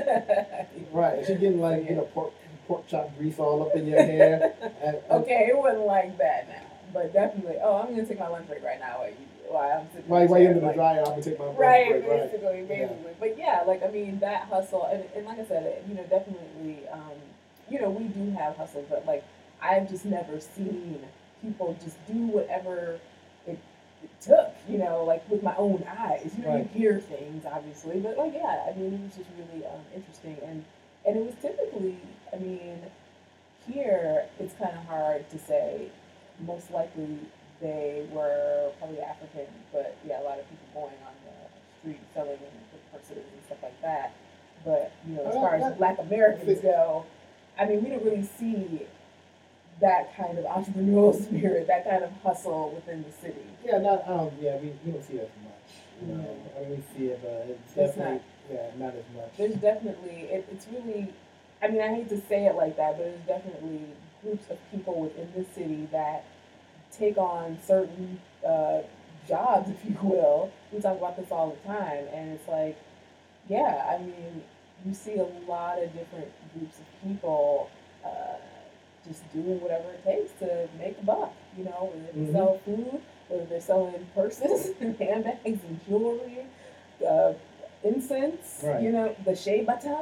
S1: Right, she getting like you know pork pork chop grease all up in your hair. And, and
S2: Okay, it wasn't like that now, but definitely. Oh, I'm gonna take my lunch break right now. While, you, while I'm sitting.
S1: While,
S2: in the
S1: while you're
S2: chair,
S1: under the
S2: like-
S1: dryer, I'm gonna take my lunch
S2: Right,
S1: break, right.
S2: basically, basically. But yeah, like I mean, that hustle, and, and like I said, you know, definitely, um, you know, we do have hustles, but like I've just never seen people just do whatever it, it took, you know, like with my own eyes. You know,
S1: Right.
S2: you hear things, obviously, but like yeah, I mean, it was just really um, interesting, and and it was typically, I mean, here it's kind of hard to say. Most likely they were probably African, but yeah, a lot of people going on the street selling the purses and stuff like that. But you know, as
S1: Uh,
S2: far as
S1: that-
S2: Black Americans go, I mean, we don't really see that kind of entrepreneurial spirit, that kind of hustle within the city.
S1: Yeah, not um, yeah, we, we don't see that as much. You know,
S2: Mm.
S1: I mean, we see it, but it's
S2: It's
S1: definitely yeah, not as much.
S2: There's definitely, it, it's really, I mean, I hate to say it like that, but there's definitely groups of people within the city that take on certain uh, jobs, if you will. We talk about this all the time, and it's like, yeah, I mean, you see a lot of different groups of people uh, just doing whatever it takes to make a buck, you know, whether they
S1: Mhm.
S2: sell food, whether they're selling purses and handbags and jewelry, uh, incense,
S1: Right.
S2: you know, the shea butter.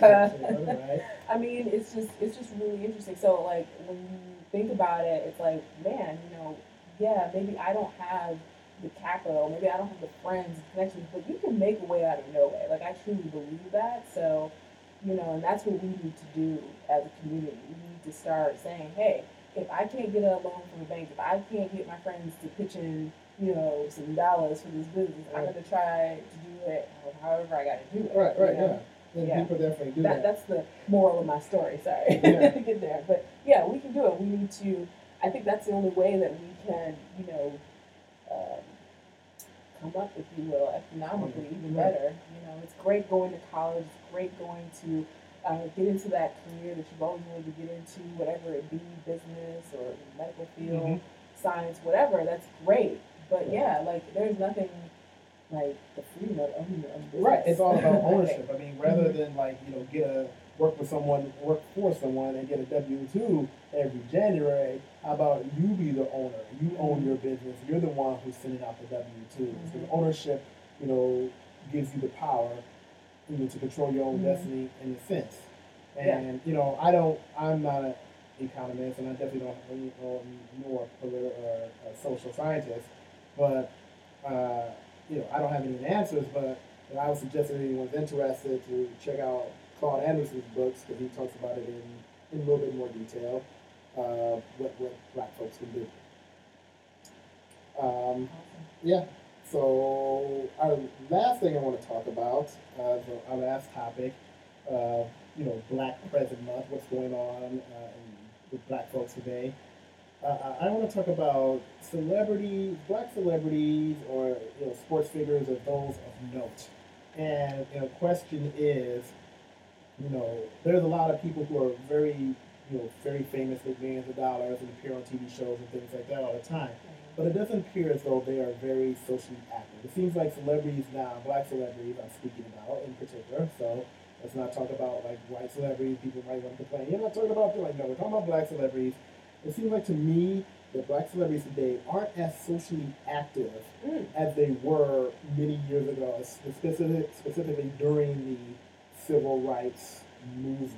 S1: Right.
S2: I mean, it's just it's just really interesting. So like when you think about it, it's like, man, you know, yeah, maybe I don't have the capital, maybe I don't have the friends and connections, but you can make a way out of no way. Like I truly believe that. So, you know, and that's what we need to do as a community. We need to start saying, hey, if I can't get a loan from the bank, if I can't get my friends to pitch in, you know, some dollars for this business, I'm
S1: Right.
S2: gonna try to do it however I gotta do it.
S1: Right, right,
S2: you know?
S1: yeah. And
S2: Yeah.
S1: people definitely do
S2: That,
S1: that.
S2: that's the moral of my story. Sorry
S1: Yeah.
S2: to get there, but yeah, we can do it. We need to. I think that's the only way that we can, you know, um, come up, if you will, economically even
S1: Right.
S2: better. You know, it's great going to college. It's great going to uh, get into that career that you've always wanted to get into, whatever it be, business or medical field,
S1: Mhm.
S2: science, whatever. That's great. But yeah, like there's nothing like the freedom of owning your own business.
S1: Right, it's all about
S2: I think.
S1: ownership. I mean, rather
S2: Mhm.
S1: than like you know get a work with someone, work for someone, and get a W two every January. How about you be the owner? You own your business. You're the one who's sending out the W two. So
S2: Mhm.
S1: the ownership, you know, gives you the power, you know, to control your own
S2: Mhm.
S1: destiny in a sense.
S2: Yeah.
S1: And you know, I don't. I'm not a, economist, and I definitely don't know more political or uh, social scientist. But uh, you know, I don't have any answers. But you know, I would suggest if anyone's interested to check out Claude Anderson's books because he talks about it in, in a little bit more detail. Uh, what what black folks can do. Um, yeah. So our last thing I want to talk about, uh, so our last topic, uh, you know, Black Present Month. What's going on uh, in, with Black folks today? Uh, I want to talk about celebrities, Black celebrities, or you know, sports figures, or those of note. And you know, the question is, you know, there's a lot of people who are very, you know, very famous, make millions of dollars, and appear on T V shows and things like that all the time. But it doesn't appear as though they are very socially active. It seems like celebrities now, black celebrities, I'm speaking about in particular. So let's not talk about like white celebrities. People might want to complain. You're not talking about like no, we're talking about black celebrities. It seems like to me that black celebrities today aren't as socially active mm. as they were many years ago, specific, specifically during the civil rights movement.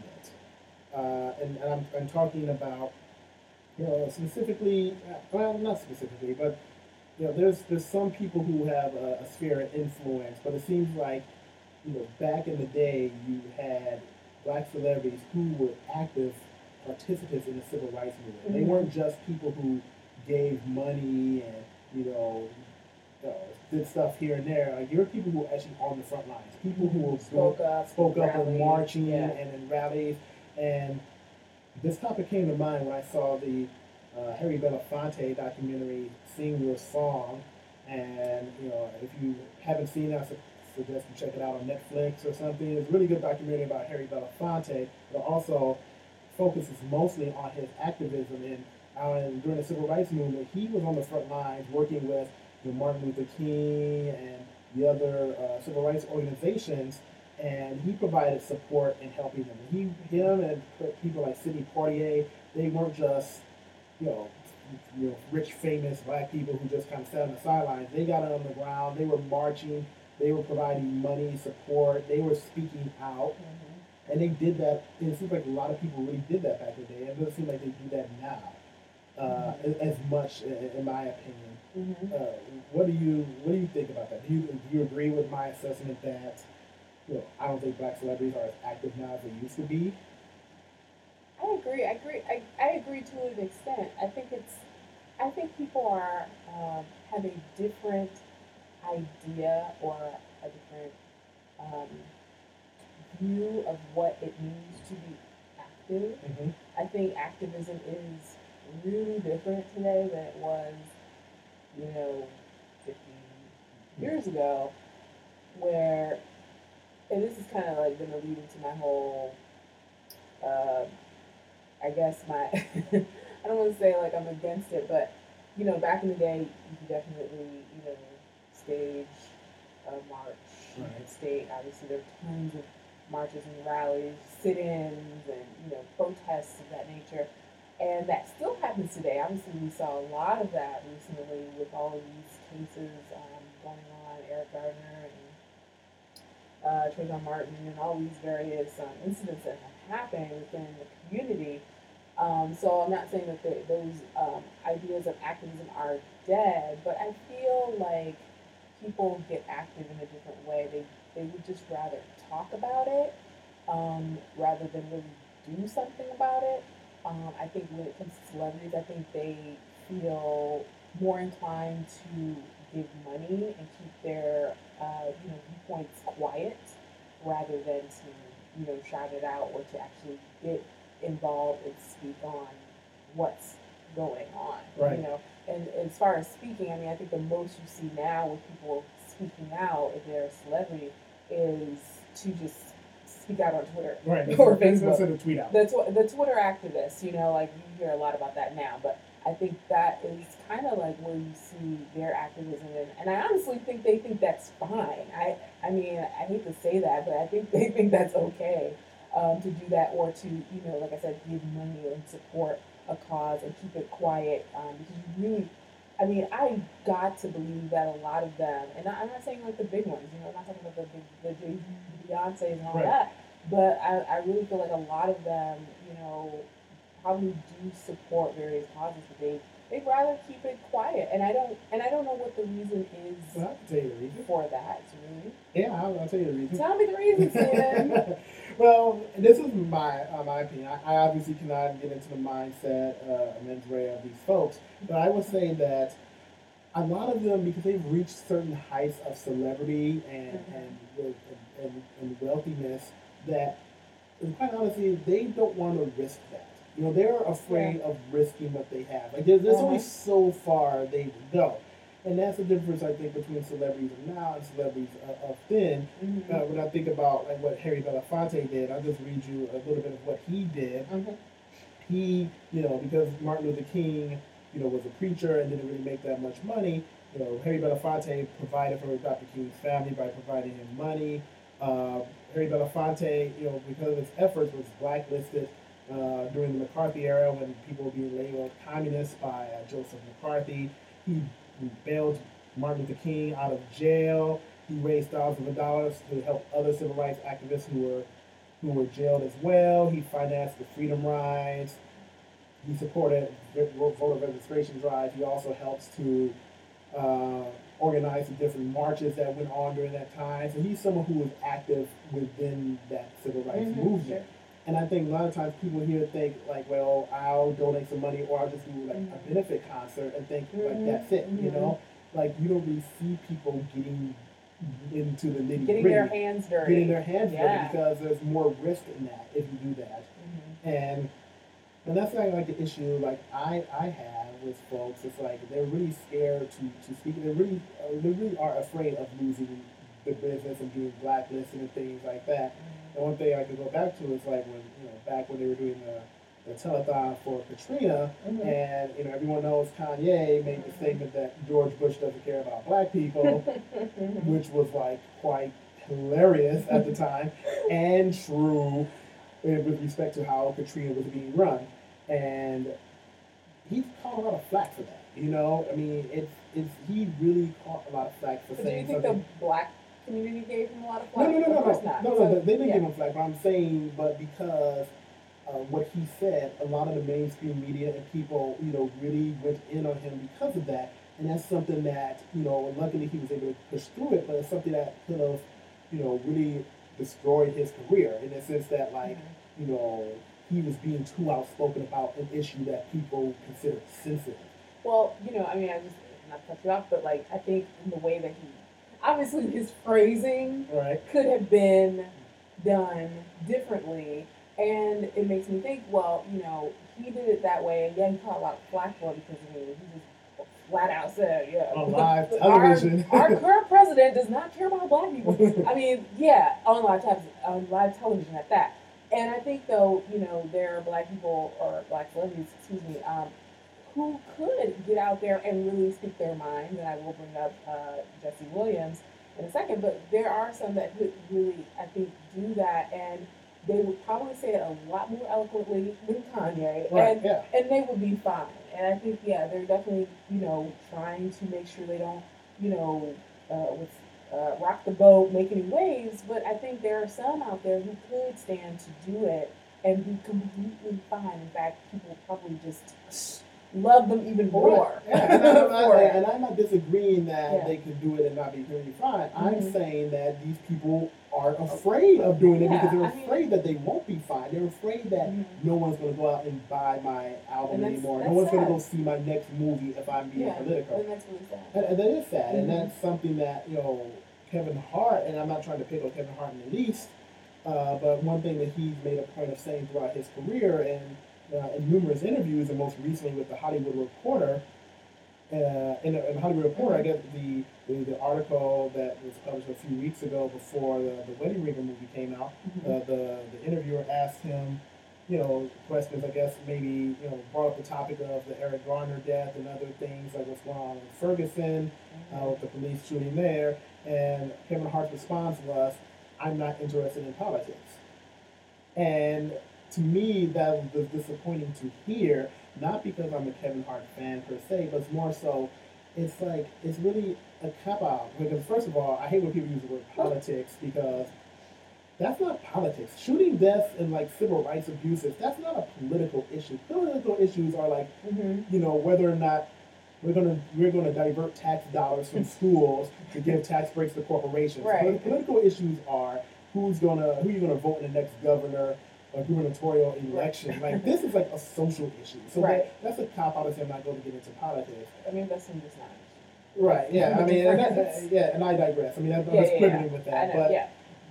S1: Uh, and, and I'm, I'm talking about, you know, specifically, well, not specifically, but, you know, there's there's some people who have a, a sphere of influence, but it seems like, you know, back in the day, you had black celebrities who were active participants in the civil rights movement. Mm-hmm. They weren't just people who gave money and, you know, uh, did stuff here and there. Like, you were people who were actually on the front lines, people who were
S2: spoke
S1: doing,
S2: up,
S1: spoke up
S2: rallies,
S1: and marching
S2: yeah.
S1: and in rallies. And this topic came to mind when I saw the uh, Harry Belafonte documentary, Sing Your Song. And, you know, if you haven't seen it, I su- suggest you check it out on Netflix or something. It's a really good documentary about Harry Belafonte, but also focuses mostly on his activism. And uh, during the civil rights movement, he was on the front lines working with you know, Martin Luther King and the other uh, civil rights organizations, and he provided support in helping them. He, him, and people like Sidney Poitier, they weren't just you know, you know, rich, famous black people who just kind of sat on the sidelines. They got on the ground. They were marching. They were providing money, support. They were speaking out. Mm-hmm. And they did that. It seems like a lot of people really did that back in the day. It doesn't seem like they do that now uh, mm-hmm. as much, in my opinion. Mm-hmm. Uh, what do you What do you think about that? Do you Do you agree with my assessment that you know I don't think black celebrities are as active now as they used to be?
S2: I agree. I agree. I, I agree to an extent. I think it's. I think people are um, have a different idea or a different um, view of what it means to be active. Mm-hmm. I think activism is really different today than it was, you know, fifty years ago. Where, and this is kind of like going to lead into my whole. Uh, I guess my, I don't want to say like I'm against it, but, you know, back in the day, you could definitely, you know, stage a march. Right. You could stage, obviously there are tons of marches and rallies, sit-ins and, you know, protests of that nature. And that still happens today. Obviously we saw a lot of that recently with all of these cases um, going on, Eric Gardner and uh, Trayvon Martin and all these various um, incidents that have happened within the community. Um, so I'm not saying that the, those um, ideas of activism are dead, but I feel like people get active in a different way. They they would just rather talk about it um, rather than really do something about it. Um, I think when it comes to celebrities, I think they feel more inclined to give money and keep their uh, you know viewpoints quiet rather than to you know shout it out or to actually get involved and speak on what's going on.
S1: Right.
S2: You know, and, and as far as speaking, I mean, I think the most you see now with people speaking out if they're a celebrity is to just speak out on Twitter
S1: right.
S2: or Facebook.
S1: Send a tweet out.
S2: The, tw- the Twitter activists, you know, like you hear a lot about that now, but I think that is kind of like where you see their activism, and, and I honestly think they think that's fine. I, I mean, I hate to say that, but I think they think that's okay. Um, to do that or to, you know, like I said, give money and support a cause and keep it quiet um, because you really, I mean, I got to believe that a lot of them, and I'm not saying like the big ones, you know, I'm not talking about the big, the Jay-Z, the Beyonce and all right. that, but I, I really feel like a lot of them, you know, probably do support various causes, but they they'd rather keep it quiet. And I don't and I don't know what the reason is
S1: Well, I can tell you the reason.
S2: for that. Really,
S1: Yeah, I'll, I'll tell you the reason.
S2: tell me the reason, Steven.
S1: Well, this is my uh, my opinion. I, I obviously cannot get into the mindset, uh, mens rea of these folks, but I would say that a lot of them, because they've reached certain heights of celebrity and and and, and, and wealthiness, that and quite honestly, they don't want to risk that. You know, they're afraid
S2: Yeah.
S1: of risking what they have. Like, there's, there's only
S2: Uh-huh.
S1: so far they would go. And that's the difference, I think, between celebrities of now and celebrities of, of then.
S2: Mhm.
S1: Uh, when I think about like what Harry Belafonte did, I'll just read you a little bit of what he did.
S2: Mhm.
S1: He, you know, because Martin Luther King, you know, was a preacher and didn't really make that much money, you know, Harry Belafonte provided for doctor King's family by providing him money. Uh, Harry Belafonte, you know, because of his efforts, was blacklisted uh, during the McCarthy era when people were being labeled communists by uh, Joseph McCarthy. He bailed Martin Luther King out of jail. He raised thousands of dollars to help other civil rights activists who were who were jailed as well. He financed the Freedom Rides. He supported voter registration drives. He also helps to uh, organize the different marches that went on during that time. So he's someone who was active within that civil rights
S2: Mhm.
S1: movement.
S2: Sure.
S1: And I think a lot of times people here think like, well, I'll donate some money or I'll just do like
S2: Mhm.
S1: a benefit concert and think like
S2: Mhm.
S1: that's it, you
S2: Mhm.
S1: know? Like you don't really see people getting into the nitty
S2: Getting
S1: gritty,
S2: their hands dirty.
S1: getting their hands
S2: Yeah.
S1: dirty because there's more risk in that if you do that.
S2: Mhm.
S1: And and that's like, like the issue like I, I have with folks. It's like they're really scared to, to speak. They really uh, they really are afraid of losing the business and being blacklisted and things like that. And one thing I could go back to is like when you know back when they were doing the the telethon for Katrina,
S2: Mhm.
S1: and you know everyone knows Kanye made the statement that George Bush doesn't care about black people,
S2: Mhm.
S1: which was like quite hilarious at the time and true uh, with respect to how Katrina was being run. And he's caught a lot of flack for that. You know, I mean, it's it's he really caught a lot of flack for
S2: But do you
S1: saying
S2: think
S1: something.
S2: the black community gave him a lot of
S1: No,
S2: flack?
S1: no, no, no,
S2: Of course
S1: no,
S2: not.
S1: no, no.
S2: So,
S1: They they didn't
S2: yeah.
S1: give him flack. But I'm saying, but because uh, what he said, a lot of the mainstream media and people, you know, really went in on him because of that. And that's something that, you know, luckily he was able to push through it, but it's something that could have, you know, really destroyed his career in the sense that, like,
S2: Mhm.
S1: you know, he was being too outspoken about an issue that people consider sensitive.
S2: Well, you know, I mean, I just not to cut you off, but like I think in the way that he, obviously his phrasing
S1: Right?
S2: could have been done differently, and it makes me think, well, you know, he did it that way, and yeah, he caught a lot of flack for it because I mean, he just flat out said, yeah,
S1: On live
S2: our,
S1: television.
S2: our current president does not care about black people. I mean, yeah, on live te- on live television at that. And I think though, you know, there are black people or black celebrities, excuse me, um, who could get out there and really speak their mind. And I will bring up uh, Jesse Williams in a second, but there are some that could really, I think, do that, and they would probably say it a lot more eloquently than Kanye,
S1: Right,
S2: and
S1: yeah.
S2: and they would be fine. And I think, yeah, they're definitely, you know, trying to make sure they don't, you know, uh, with, uh, rock the boat, make any waves. But I think there are some out there who could stand to do it and be completely fine. In fact, people would probably just love them even more.
S1: Right. Yeah, and, I,
S2: for
S1: I,
S2: it.
S1: and I'm not disagreeing that
S2: Yeah.
S1: they can do it and not be really fine. I'm
S2: Mhm.
S1: saying that these people are afraid of doing it
S2: Yeah,
S1: because they're
S2: I mean-
S1: afraid that they won't be fine. They're afraid that
S2: Mhm.
S1: no one's going to go out and buy my album
S2: And that's-
S1: anymore. No
S2: that's
S1: one's going to
S2: sad.
S1: go see my next movie if I'm being
S2: Yeah,
S1: political.
S2: and that's really sad.
S1: And, and that is sad, and
S2: Mhm.
S1: that's something that, you know, Kevin Hart, and I'm not trying to pick on Kevin Hart in the least, uh, but one thing that he's made a point of saying throughout his career and uh, in numerous interviews, and most recently with the Hollywood Reporter, uh, in, in Hollywood Reporter, I guess the, the the article that was published a few weeks ago before the, the Wedding Ringer movie came out,
S2: Mhm.
S1: uh, the the interviewer asked him, you know, questions. I guess maybe you know brought up the topic of the Eric Garner death and other things like what's going on in Ferguson, uh, with the police shooting there. And Kevin Hart's response was, "I'm not interested in politics." And to me, that was disappointing to hear, not because I'm a Kevin Hart fan per se, but it's more so, it's like, it's really a cop out. Because, first of all, I hate when people use the word politics because That's not politics. Shooting deaths and like civil rights abuses, that's not a political issue. Political issues are like,
S2: Mm-hmm.
S1: you know, whether or not we're gonna we're gonna divert tax dollars from schools to give tax breaks to corporations.
S2: Right.
S1: Political issues are who's gonna who you're gonna vote in the next governor or gubernatorial election.
S2: Right.
S1: Like this is like a social issue. So
S2: Right.
S1: that, that's a cop out to say I'm not going to get into politics.
S2: I mean, that's in design.
S1: Right. Yeah. I mean, and that,
S2: Difference.
S1: yeah, and I digress. I mean, I'm
S2: Yeah,
S1: just
S2: yeah,
S1: quibbling
S2: yeah.
S1: with
S2: I
S1: that,
S2: know,
S1: but.
S2: yeah.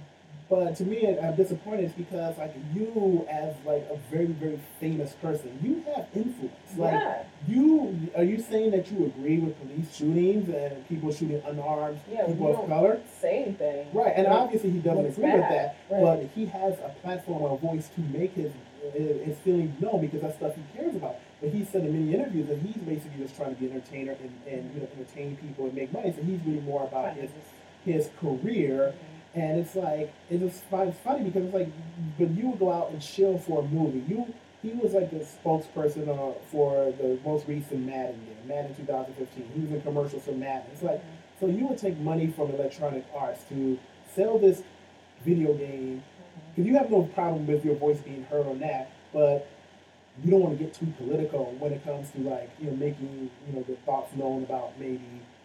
S1: But to me, I'm disappointed is because like you, as like a very very famous person, you have influence. Like
S2: Yeah.
S1: you, are you saying that you agree with police shootings and people shooting unarmed
S2: Yeah, we
S1: people of
S2: don't
S1: color?
S2: say anything.
S1: Right, and
S2: Like,
S1: obviously he doesn't
S2: what's
S1: agree with
S2: bad,
S1: that,
S2: right.
S1: but he has a platform or a voice to make his his feelings known because that's stuff he cares about. But he said in many interviews that he's basically just trying to be an entertainer and, and you know entertain people and make money. So he's really more about
S2: Kind of
S1: his
S2: just-
S1: his career.
S2: Mhm.
S1: And it's like it's just fun, it's funny because it's like, but you would go out and chill for a movie. You he was like the spokesperson uh, for the most recent Madden game, Madden twenty fifteen. He was in commercials for Madden. It's like so you would take money from Electronic Arts to sell this video game because you have no problem with your voice being heard on that, but you don't want to get too political when it comes to like you know making you know the thoughts known about maybe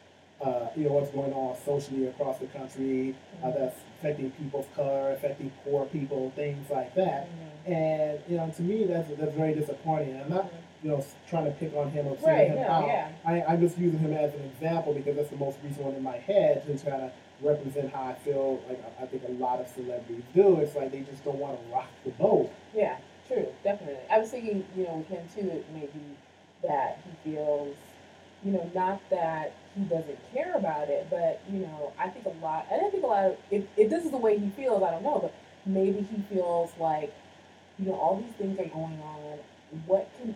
S1: uh, you know what's going on socially across the country, uh, that's affecting people of color, affecting poor people, things like that.
S2: Mhm.
S1: And you know, to me, that's that's very disappointing. I'm not you know trying to pick on him or
S2: Right,
S1: single him
S2: no,
S1: out.
S2: yeah.
S1: I, I'm just using him as an example because that's the most recent one in my head to kind of represent how I feel. Like I, I think a lot of celebrities do. It's like they just don't want to rock the boat.
S2: Yeah, true, definitely. I was thinking, you know, with him too, it may be that he feels, you know, not that he doesn't care about it, but, you know, I think a lot, and I think a lot of, if, if this is the way he feels, I don't know, but maybe he feels like, you know, all these things are going on. What can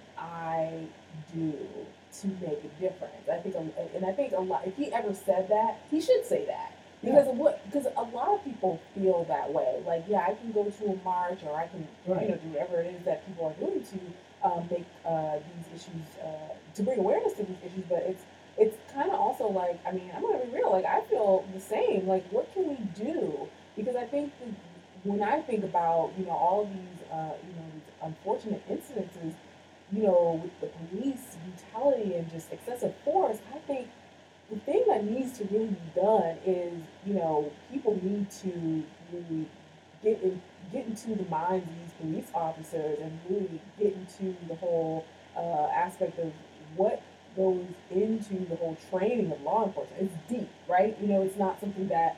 S2: I do to make a difference? I think, a- and I think a lot, if he ever said that, he should say that. Because of what? Because a lot of people feel that way. Like, yeah, I can go to a march, or I can,
S1: Right.
S2: you know, do whatever it is that people are doing to um, make uh, these issues, uh, to bring awareness to these issues. But it's it's kind of also like, I mean, I'm gonna be real. Like, I feel the same. Like, what can we do? Because I think that when I think about, you know, all of these, uh, you know, these unfortunate incidences, you know, with the police brutality and just excessive force, I think the thing that needs to really be done is, you know, people need to really get in, get into the minds of these police officers and really get into the whole uh, aspect of what goes into the whole training of law enforcement. It's deep, right? You know, it's not something that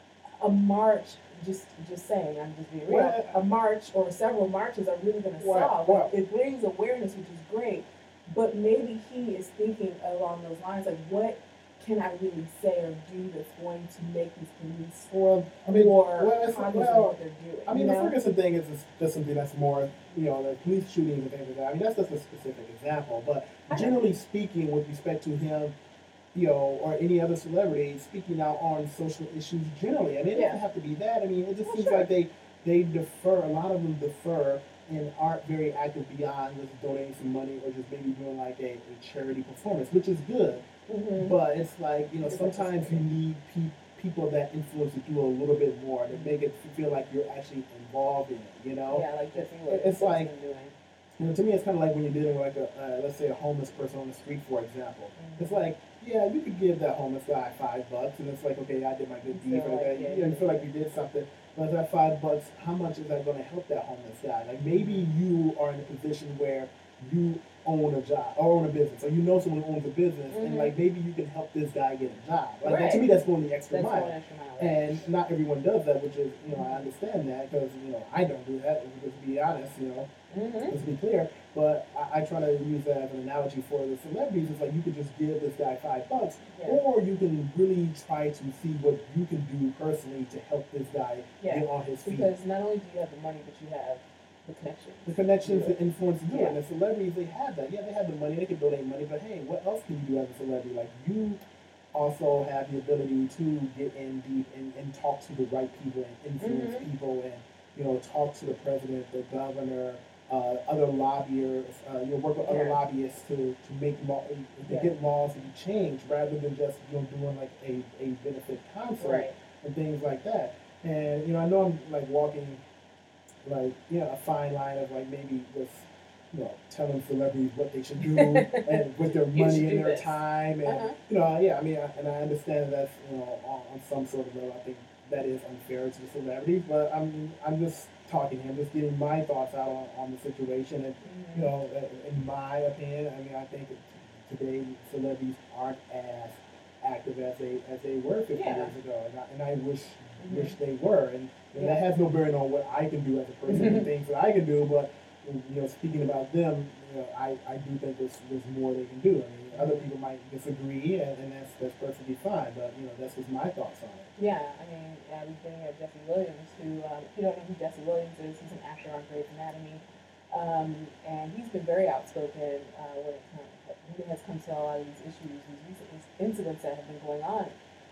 S2: a march, just just saying, I'm just being real,
S1: Well,
S2: a march or several marches are really going to
S1: Well,
S2: solve.
S1: well.
S2: Like, it brings awareness, which is great, but maybe he is thinking along those lines, like, what can I really say or do that's going to make these police
S1: Well, I mean,
S2: more
S1: well, it's,
S2: cognizant of
S1: well,
S2: what they're doing?
S1: I mean,
S2: you
S1: the
S2: know?
S1: Ferguson thing is just, just something that's more, you know, the police shootings and things like that. I mean, that's just a specific example. But
S2: I know.
S1: generally speaking, with respect to him, you know, or any other celebrity speaking out on social issues generally, I mean, it
S2: Yeah.
S1: doesn't have to be that. I mean, it just
S2: Well,
S1: seems
S2: sure.
S1: like they they defer. A lot of them defer and aren't very active beyond just donating some money or just maybe doing like a, a charity performance, which is good.
S2: Mhm.
S1: But it's like, you know,
S2: It's
S1: sometimes you need pe- people that influence you a little bit more to make it feel like you're actually involved in it, you know?
S2: Yeah, like Jesse Wood.
S1: It's like-
S2: been doing.
S1: You know, to me, it's kind of like when you're dealing with like a, uh, let's say a homeless person on the street, for example.
S2: Mhm.
S1: It's like, yeah, you could give that homeless guy five bucks, and it's like, okay, I did my good
S2: You
S1: deed,
S2: feel
S1: or
S2: like,
S1: that.
S2: yeah,
S1: You know, you
S2: you
S1: feel like
S2: did.
S1: you did something. But that five bucks, how much is that going to help that homeless guy? Like maybe you are in a position where you own a job or own a business, or you know someone who owns a business, and
S2: Mhm.
S1: like maybe you can help this guy get a job. Like that, to
S2: Right.
S1: me, that's going the extra
S2: That's
S1: mile.
S2: going extra mile. right?
S1: And not everyone does that, which is, you know, I understand that because, you know, I don't do that, just to be honest, you know,
S2: Mhm.
S1: let's be clear. But I, I try to use that as an analogy for the celebrities. It's like you could just give this guy five bucks,
S2: Yeah.
S1: or you can really try to see what you can do personally to help this guy
S2: Yeah.
S1: get on his feet.
S2: Because not only do you have the money, but you have the connections.
S1: The connections,
S2: Yeah.
S1: the influence to do
S2: Yeah.
S1: it. And the celebrities, they have that. Yeah, they have the money, they can donate money, but hey, what else can you do as a celebrity? Like, you also have the ability to get in deep and, and talk to the right people and influence
S2: Mhm.
S1: people and, you know, talk to the president, the governor, uh, other lobbyists, uh, you know, work with other
S2: Yeah.
S1: lobbyists to, to make law, to
S2: Yeah.
S1: get laws to be changed rather than just, you know, doing like a, a benefit concert
S2: Right.
S1: and things like that. And you know, I know I'm like walking like you know a fine line of like maybe with you know telling celebrities what they should do and with their
S2: You should
S1: money and
S2: do
S1: their
S2: this.
S1: time and
S2: Uh-huh.
S1: you know yeah I mean I, and I understand that's you know on, on some sort of level I think that is unfair to the celebrities but I'm I'm just talking here I'm just getting my thoughts out on, on the situation and you
S2: Mm-hmm.
S1: know in my opinion I mean I think today celebrities aren't as active as they as they were fifty
S2: Yeah.
S1: years ago and I, and I wish
S2: Mm-hmm.
S1: wish they were and and
S2: Yeah.
S1: that has no bearing on what I can do as a person and things that I can do, but you know, speaking about them, you know, I, I do think there's there's more they can do. I mean, other people might disagree, and, and that's that's perfectly fine. But you know, that's just my thoughts on it.
S2: Yeah, I mean, uh, we bring up Jesse Williams, who, um, if you don't know who Jesse Williams is, he's an actor on Grey's Anatomy. Um, and he's been very outspoken uh, when it comes, when it has come to a lot of these issues, these recent incidents that have been going on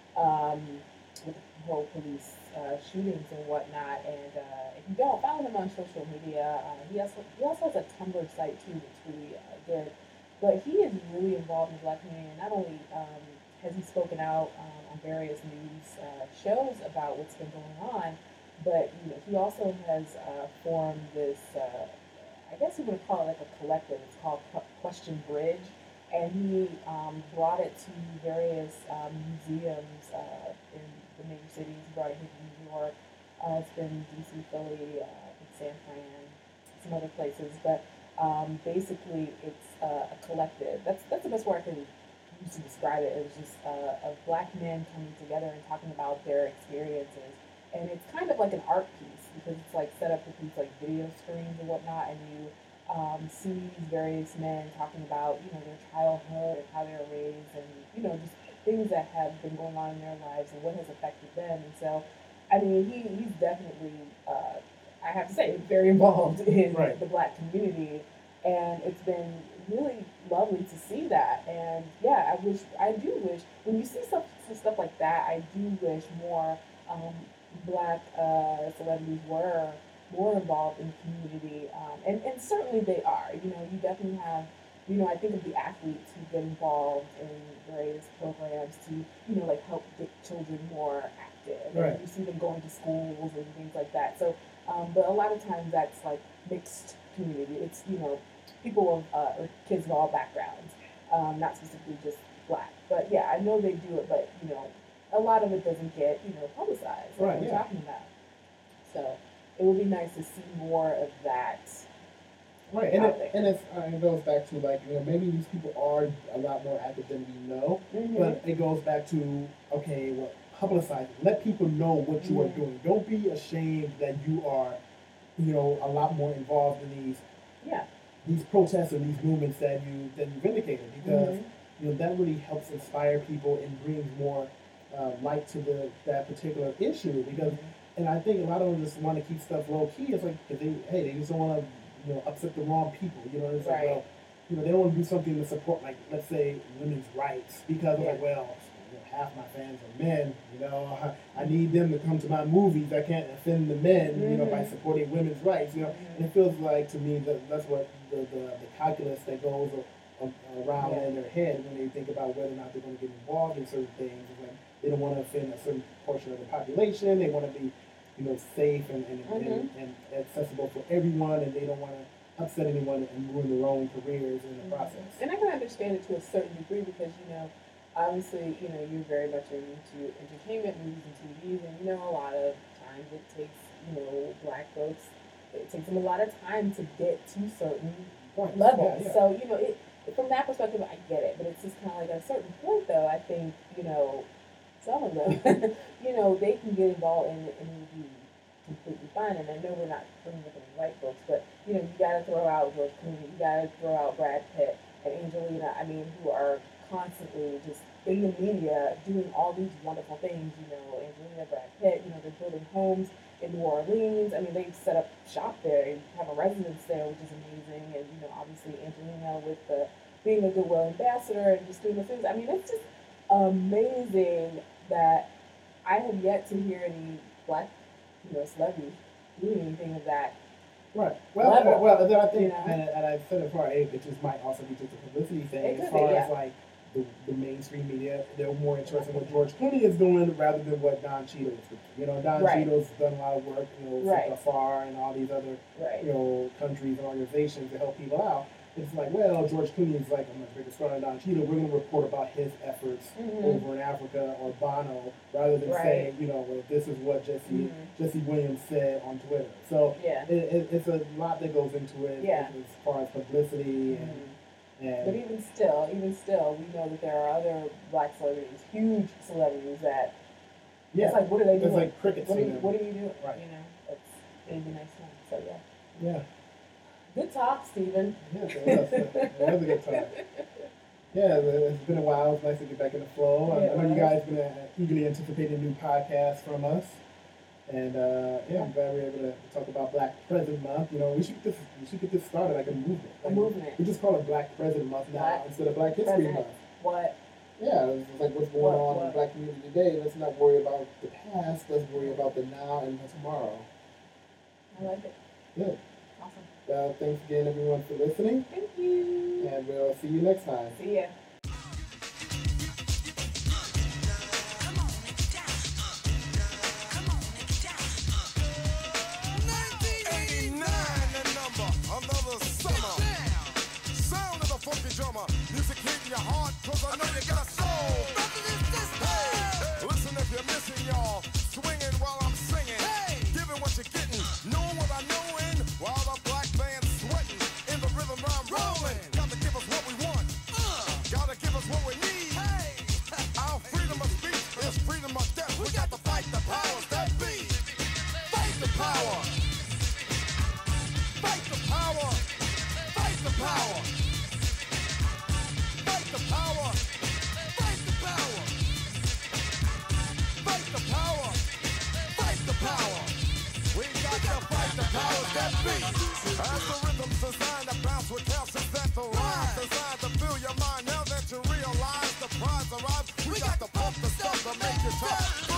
S2: um, with the whole police uh, shootings and whatnot. And uh, if you don't follow him on social media, uh, he also he also has a Tumblr site too that's really uh, good. But he is really involved in the Black community. And not only um, has he spoken out um, on various news uh, shows about what's been going on, but you know he also has uh, formed this. Uh, I guess you would call it like a collective. It's called Question Bridge, and he um, brought it to various um, museums uh, in the major cities. He brought it here to New York. Uh, it's been D C, Philly, uh, San Fran, some other places. But um, basically, it's uh, a collective. That's that's the best word I can use to describe it. It was just uh, of black men coming together and talking about their experiences. And it's kind of like an art piece because it's like set up with these like video screens and whatnot, and you um, see these various men talking about, you know, their childhood and how they were raised and, you know, just things that have been going on in their lives and what has affected them. And so, I mean, he, he's definitely, uh, I have to say, very involved in
S1: Right.
S2: the black community. And it's been really lovely to see that. And yeah, I wish, I do wish, when you see stuff, stuff like that, I do wish more um, black uh, celebrities were more involved in the community, um, and and certainly they are. You know, you definitely have. You know, I think of the athletes who get involved in various programs to, you know, like help get children more active.
S1: Right.
S2: And you see them going to schools and things like that. So, um, but a lot of times that's like mixed community. It's, you know, people of, uh, or kids of all backgrounds, um, not specifically just black. But yeah, I know they do it, but, you know, a lot of it doesn't get, you know, publicized like
S1: Right,
S2: we're
S1: yeah.
S2: talking about. So it would be nice to see more of that.
S1: Right, and
S2: out
S1: it,
S2: there.
S1: and it's, uh, it goes back to like you know maybe these people are a lot more active than we know,
S2: Mm-hmm.
S1: but it goes back to okay, well, publicize it. Let people know what you are
S2: Mhm.
S1: doing. Don't be ashamed that you are, you know, a lot more involved in these
S2: Yeah.
S1: these protests and these movements that you that you vindicated because
S2: Mhm.
S1: you know that really helps inspire people and brings more uh, light to the that particular issue because and I think a lot of them just want to keep stuff low key. It's like if they hey they just don't want to you know upset the wrong people. You know it's like
S2: Right.
S1: well you know they don't want to do something to support like let's say women's rights because
S2: Yeah.
S1: like well you know, half my fans are men. You know I, I need them to come to my movies. I can't offend the men. You know by
S2: Mhm.
S1: supporting women's rights. You know and it feels like to me that that's what the, the, the calculus that goes a, a, around
S2: Yeah.
S1: in their head when they think about whether or not they're going to get involved in certain things. It's like they don't want to offend a certain portion of the population. They want to be, you know, safe and, and,
S2: Mhm.
S1: and, and accessible for everyone, and they don't want to upset anyone and ruin their own careers in the process.
S2: And I can understand it to a certain degree because, you know, obviously, you know, you're very much into entertainment, movies and T Vs, and you know, a lot of times it takes, you know, black folks, it takes them a lot of time to get to certain
S1: Points.
S2: levels.
S1: Yeah, yeah.
S2: So, you know, it from that perspective, I get it. But it's just kind of like at a certain point, though, I think, you know, some of them, you know, they can get involved in it and it would be completely fine. And I know we're not bringing up any white folks, but, you know, you got to throw out George Clooney, you got to throw out Brad Pitt and Angelina, I mean, who are constantly just in the media doing all these wonderful things. You know, Angelina, Brad Pitt, you know, they're building homes in New Orleans. I mean, they've set up shop there and have a residence there, which is amazing. And, you know, obviously Angelina with the being a Goodwill ambassador and just doing the things. I mean, it's just amazing that I have yet to hear any black, you know, celebrities doing anything of that.
S1: Right. Well,
S2: Level,
S1: well, then I think,
S2: you know?
S1: and, and I said it before, it, it just might also be just a publicity
S2: It
S1: thing
S2: could
S1: as
S2: be,
S1: far
S2: yeah.
S1: as like the, the mainstream media. They're more interested in what George Clooney is doing rather than what Don Cheadle is doing. You know, Don
S2: Right.
S1: Cheadle's done a lot of work, you know,
S2: Right.
S1: with Afar and all these other,
S2: Right.
S1: you know, countries and organizations to help people out. It's like, well, George Clooney is like a much bigger star than Don Cheadle. We're going to report about his efforts
S2: Mhm.
S1: over in Africa or Bono, rather than
S2: Right.
S1: saying, you know, well, this is what Jesse
S2: Mhm.
S1: Jesse Williams said on Twitter. So
S2: Yeah.
S1: it, it, it's a lot that goes into it
S2: Yeah.
S1: as far as publicity and,
S2: Mhm.
S1: and
S2: But even still, even still, we know that there are other black celebrities, huge celebrities that
S1: yeah,
S2: it's like, what are they
S1: it's
S2: doing?
S1: like crickets.
S2: what, are
S1: to
S2: you,
S1: them.
S2: what are you doing?
S1: Right.
S2: You know, it's it'd be nice to know. So yeah,
S1: Yeah,
S2: good talk, Stephen.
S1: yeah, it was, it was a good time. Yeah, it's been a while. It's nice to get back in the flow.
S2: Yeah,
S1: I know you
S2: right.
S1: guys been uh, eagerly anticipating new podcasts from us, and uh, yeah, I'm glad we were able to talk about Black President Month. You know, we should get this we should get this started like a movement.
S2: A
S1: Like,
S2: movement.
S1: We just call it Black President Month now
S2: Black
S1: instead of Black History
S2: President.
S1: Month.
S2: What?
S1: Yeah, it's just like what's going
S2: What-
S1: on in
S2: what?
S1: the black community today. Let's not worry about the past. Let's worry about the now and the tomorrow.
S2: I like it.
S1: Good.
S2: Awesome.
S1: Uh, thanks again, everyone, for listening,
S2: Thank you.
S1: and we'll see you next time.
S2: See ya.
S3: nineteen eighty-nine, the number, another summer. Sound of the funky drummer, music hitting your heart, cause I know you got a soul. Hey, listen if you're missing y'all, swinging while I'm singing, giving what you're getting, knowing what I knowin', while the black band's sweating, in the rhythm I'm rolling. Gotta give us what we want, gotta give us what we need. Our freedom of speech is freedom of death. We got to fight the powers that be. Fight the power. Fight the power. Fight the power. Fight the power. Fight the power. Fight the power. Fight the power. We got to fight the powers that be. As the rhythm's designed to bounce with calcium that the rhymes designed to fill your mind. Now that you realize the prize arrives, we got to pump the stuff to make you tough.